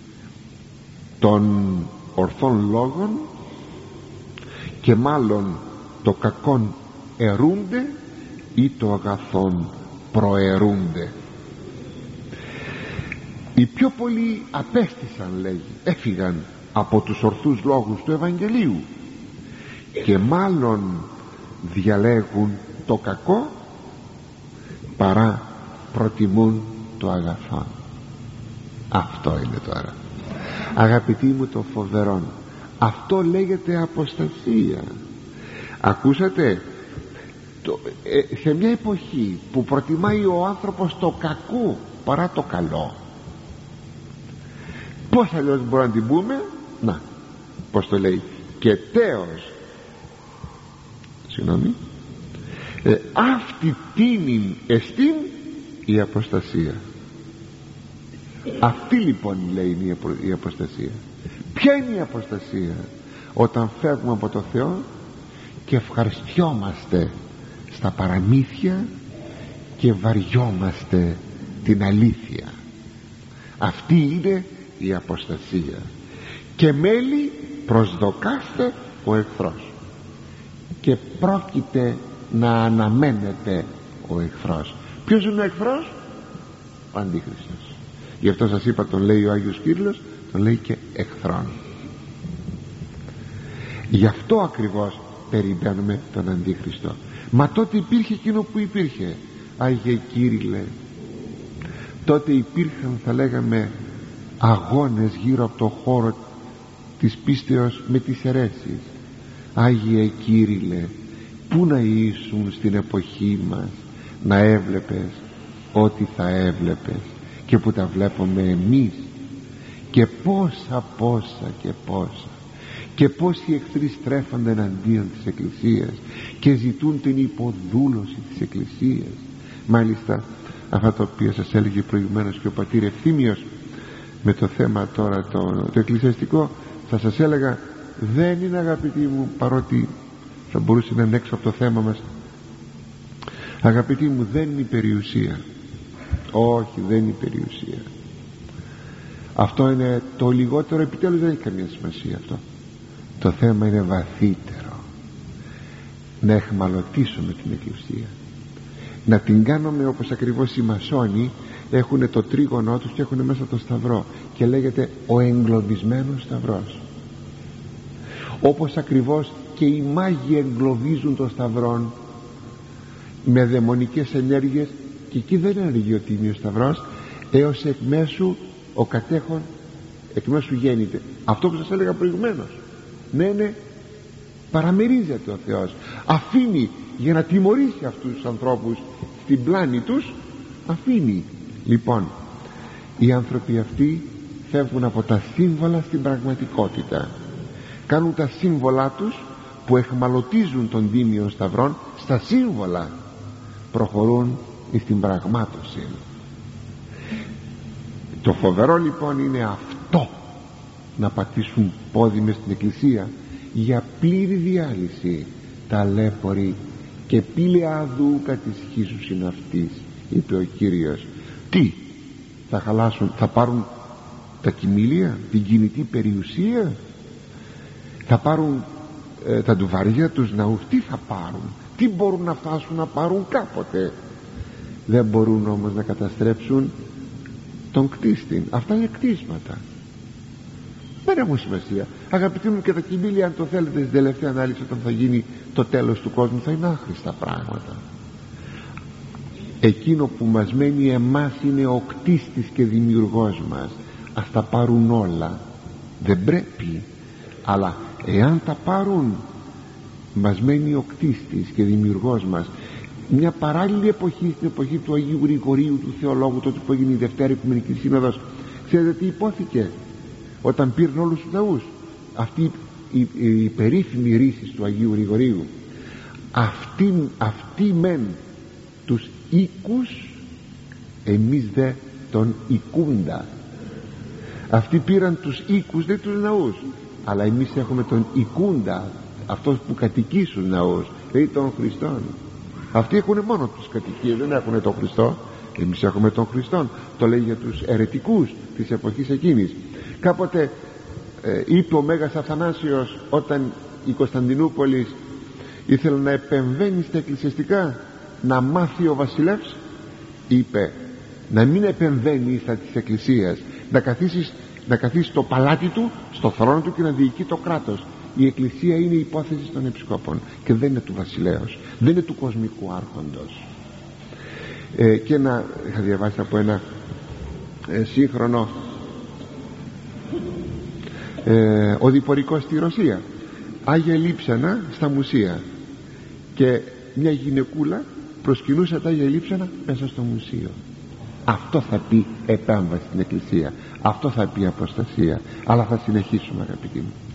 των ορθών λόγων και μάλλον το κακόν ερούνται ή το αγαθόν προαιρούνται. Οι πιο πολλοί απέστησαν, λέγει, έφυγαν από τους ορθούς λόγους του Ευαγγελίου και μάλλον διαλέγουν το κακό παρά προτιμούν το αγαθό. Αυτό είναι τώρα, αγαπητοί μου, το φοβερό. Αυτό λέγεται αποστασία. Ακούσατε, το, ε, σε μια εποχή που προτιμάει ο άνθρωπος το κακό παρά το καλό, πώς αλλιώς μπορούμε να την πούμε? Να, πώς το λέει, και τέος, συγγνώμη, ε, αυτή τίνην εστίν η αποστασία. Αυτή λοιπόν λέει είναι η αποστασία. Ποια είναι η αποστασία? Όταν φεύγουμε από το Θεό και ευχαριστιόμαστε στα παραμύθια και βαριόμαστε την αλήθεια. Αυτή είναι η αποστασία. Και μέλη προσδοκάστε ο εχθρός, και πρόκειται να αναμένεται ο εχθρός. Ποιος είναι ο εχθρός? Ο Αντίχριστος. Γι' αυτό σας είπα, τον λέει ο Άγιος Κύριλλος, τον λέει και εχθρόν. Γι' αυτό ακριβώς περιμένουμε τον Αντίχριστο. Μα τότε υπήρχε εκείνο που υπήρχε, Άγιε Κύριλλε. Τότε υπήρχαν, θα λέγαμε, αγώνες γύρω από το χώρο της πίστεως με τις αιρέσεις. Άγιε Κύριλλε, πού να ήσουν στην εποχή μας να έβλεπες ό,τι θα έβλεπες και που τα βλέπουμε εμείς, και πόσα πόσα και πόσα, και πόσοι εχθροί στρέφονται εναντίον της Εκκλησίας και ζητούν την υποδούλωση της Εκκλησίας. Μάλιστα αυτά τα οποία σας έλεγε προηγουμένως και ο πατήρ Ευθύμιος με το θέμα τώρα το, το εκκλησιαστικό, θα σας έλεγα, δεν είναι, αγαπητοί μου, παρότι θα μπορούσε να είναι έξω από το θέμα μας, αγαπητοί μου, δεν είναι η περιουσία. Όχι, δεν είναι η περιουσία. Αυτό είναι το λιγότερο, επιτέλους δεν έχει καμία σημασία αυτό. Το θέμα είναι βαθύτερο. Να εχμαλωτίσουμε την Εκκλησία, να την κάνουμε όπως ακριβώς οι μασόνοι έχουν το τρίγωνό τους και έχουν μέσα το σταυρό και λέγεται ο εγκλωβισμένος σταυρός. Όπως ακριβώς και οι μάγοι εγκλωβίζουν το σταυρό με δαιμονικές ενέργειες, και εκεί δεν ενεργεί ο Τίμιος Σταυρός έως εκ μέσου ο κατέχον εκ μέσου γέννηται. Αυτό που σας έλεγα προηγουμένως. Ναι, ναι, παραμερίζεται ο Θεός, αφήνει για να τιμωρήσει αυτούς τους ανθρώπους στην πλάνη τους, αφήνει. Λοιπόν, οι άνθρωποι αυτοί φεύγουν από τα σύμβολα στην πραγματικότητα, κάνουν τα σύμβολά τους που εχμαλωτίζουν τον Τίμιο Σταυρόν στα σύμβολα, προχωρούν στην πραγμάτωση. Το φοβερό λοιπόν είναι αυτό, να πατήσουν πόδι μες στην Εκκλησία για πλήρη διάλυση. Ταλέποροι και πύλε αδού κατησχίσους είναι αυτής, είπε ο Κύριος. Τι θα χαλάσουν? Θα πάρουν τα κοιμήλια, την κινητή περιουσία, θα πάρουν ε, τα ντουβαριά τους ναούς? Τι θα πάρουν? Τι μπορούν να φτάσουν να πάρουν κάποτε? Δεν μπορούν όμως να καταστρέψουν τον κτίστην. Αυτά είναι κτίσματα, δεν έχουν σημασία, αγαπητοί μου. Και τα κοιμήλια, αν το θέλετε, στην τελευταία ανάλυση, όταν θα γίνει το τέλος του κόσμου, θα είναι άχρηστα πράγματα. εκείνο που μας μένει εμάς είναι ο κτίστης και δημιουργός μας. Ας τα πάρουν όλα, δεν πρέπει, αλλά εάν τα πάρουν μας μένει ο κτίστης και δημιουργός μας. Μια παράλληλη εποχή, στην εποχή του Αγίου Γρηγορίου, του θεολόγου, τότε που έγινε η Δευτέρα Οικουμενική Σύνοδος, ξέρετε τι υπόθηκε όταν πήραν όλους τους λαούς? Αυτή η, η, η περίφημη ρίση του Αγίου Γρηγορίου, αυτή, αυτή μεν τους οίκους, εμείς δε τον οικούντα. Αυτοί πήραν τους οίκους, δεν τους ναούς, αλλά εμείς έχουμε τον οικούντα, αυτός που κατοικεί στους ναούς, δηλαδή τον Χριστόν. Αυτοί έχουν μόνο τους κατοικίες, δεν έχουν τον Χριστό. Εμείς έχουμε τον Χριστόν. Το λέει για τους αιρετικούς της εποχής εκείνης. Κάποτε ε, είπε ο Μέγας Αθανάσιος, όταν η Κωνσταντινούπολη ήθελε να επεμβαίνει στα εκκλησιαστικά, να μάθει ο βασιλεύς, είπε να μην επεμβαίνει στα της εκκλησίας, να καθίσει, να καθίσει στο παλάτι του, στο θρόνο του, και να διοικεί το κράτος. Η εκκλησία είναι η υπόθεση των επισκόπων και δεν είναι του βασιλέως, δεν είναι του κοσμικού άρχοντος. ε, και να είχα διαβάσει από ένα ε, σύγχρονο ε, οδηπορικό στη Ρωσία, Άγια Λείψανα στα μουσεία, και μια γυναικούλα προσκυνούσε τα Άγια Λείψανα μέσα στο μουσείο. Αυτό θα πει επέμβαση στην εκκλησία, αυτό θα πει αποστασία. Αλλά θα συνεχίσουμε, αγαπητοί μου.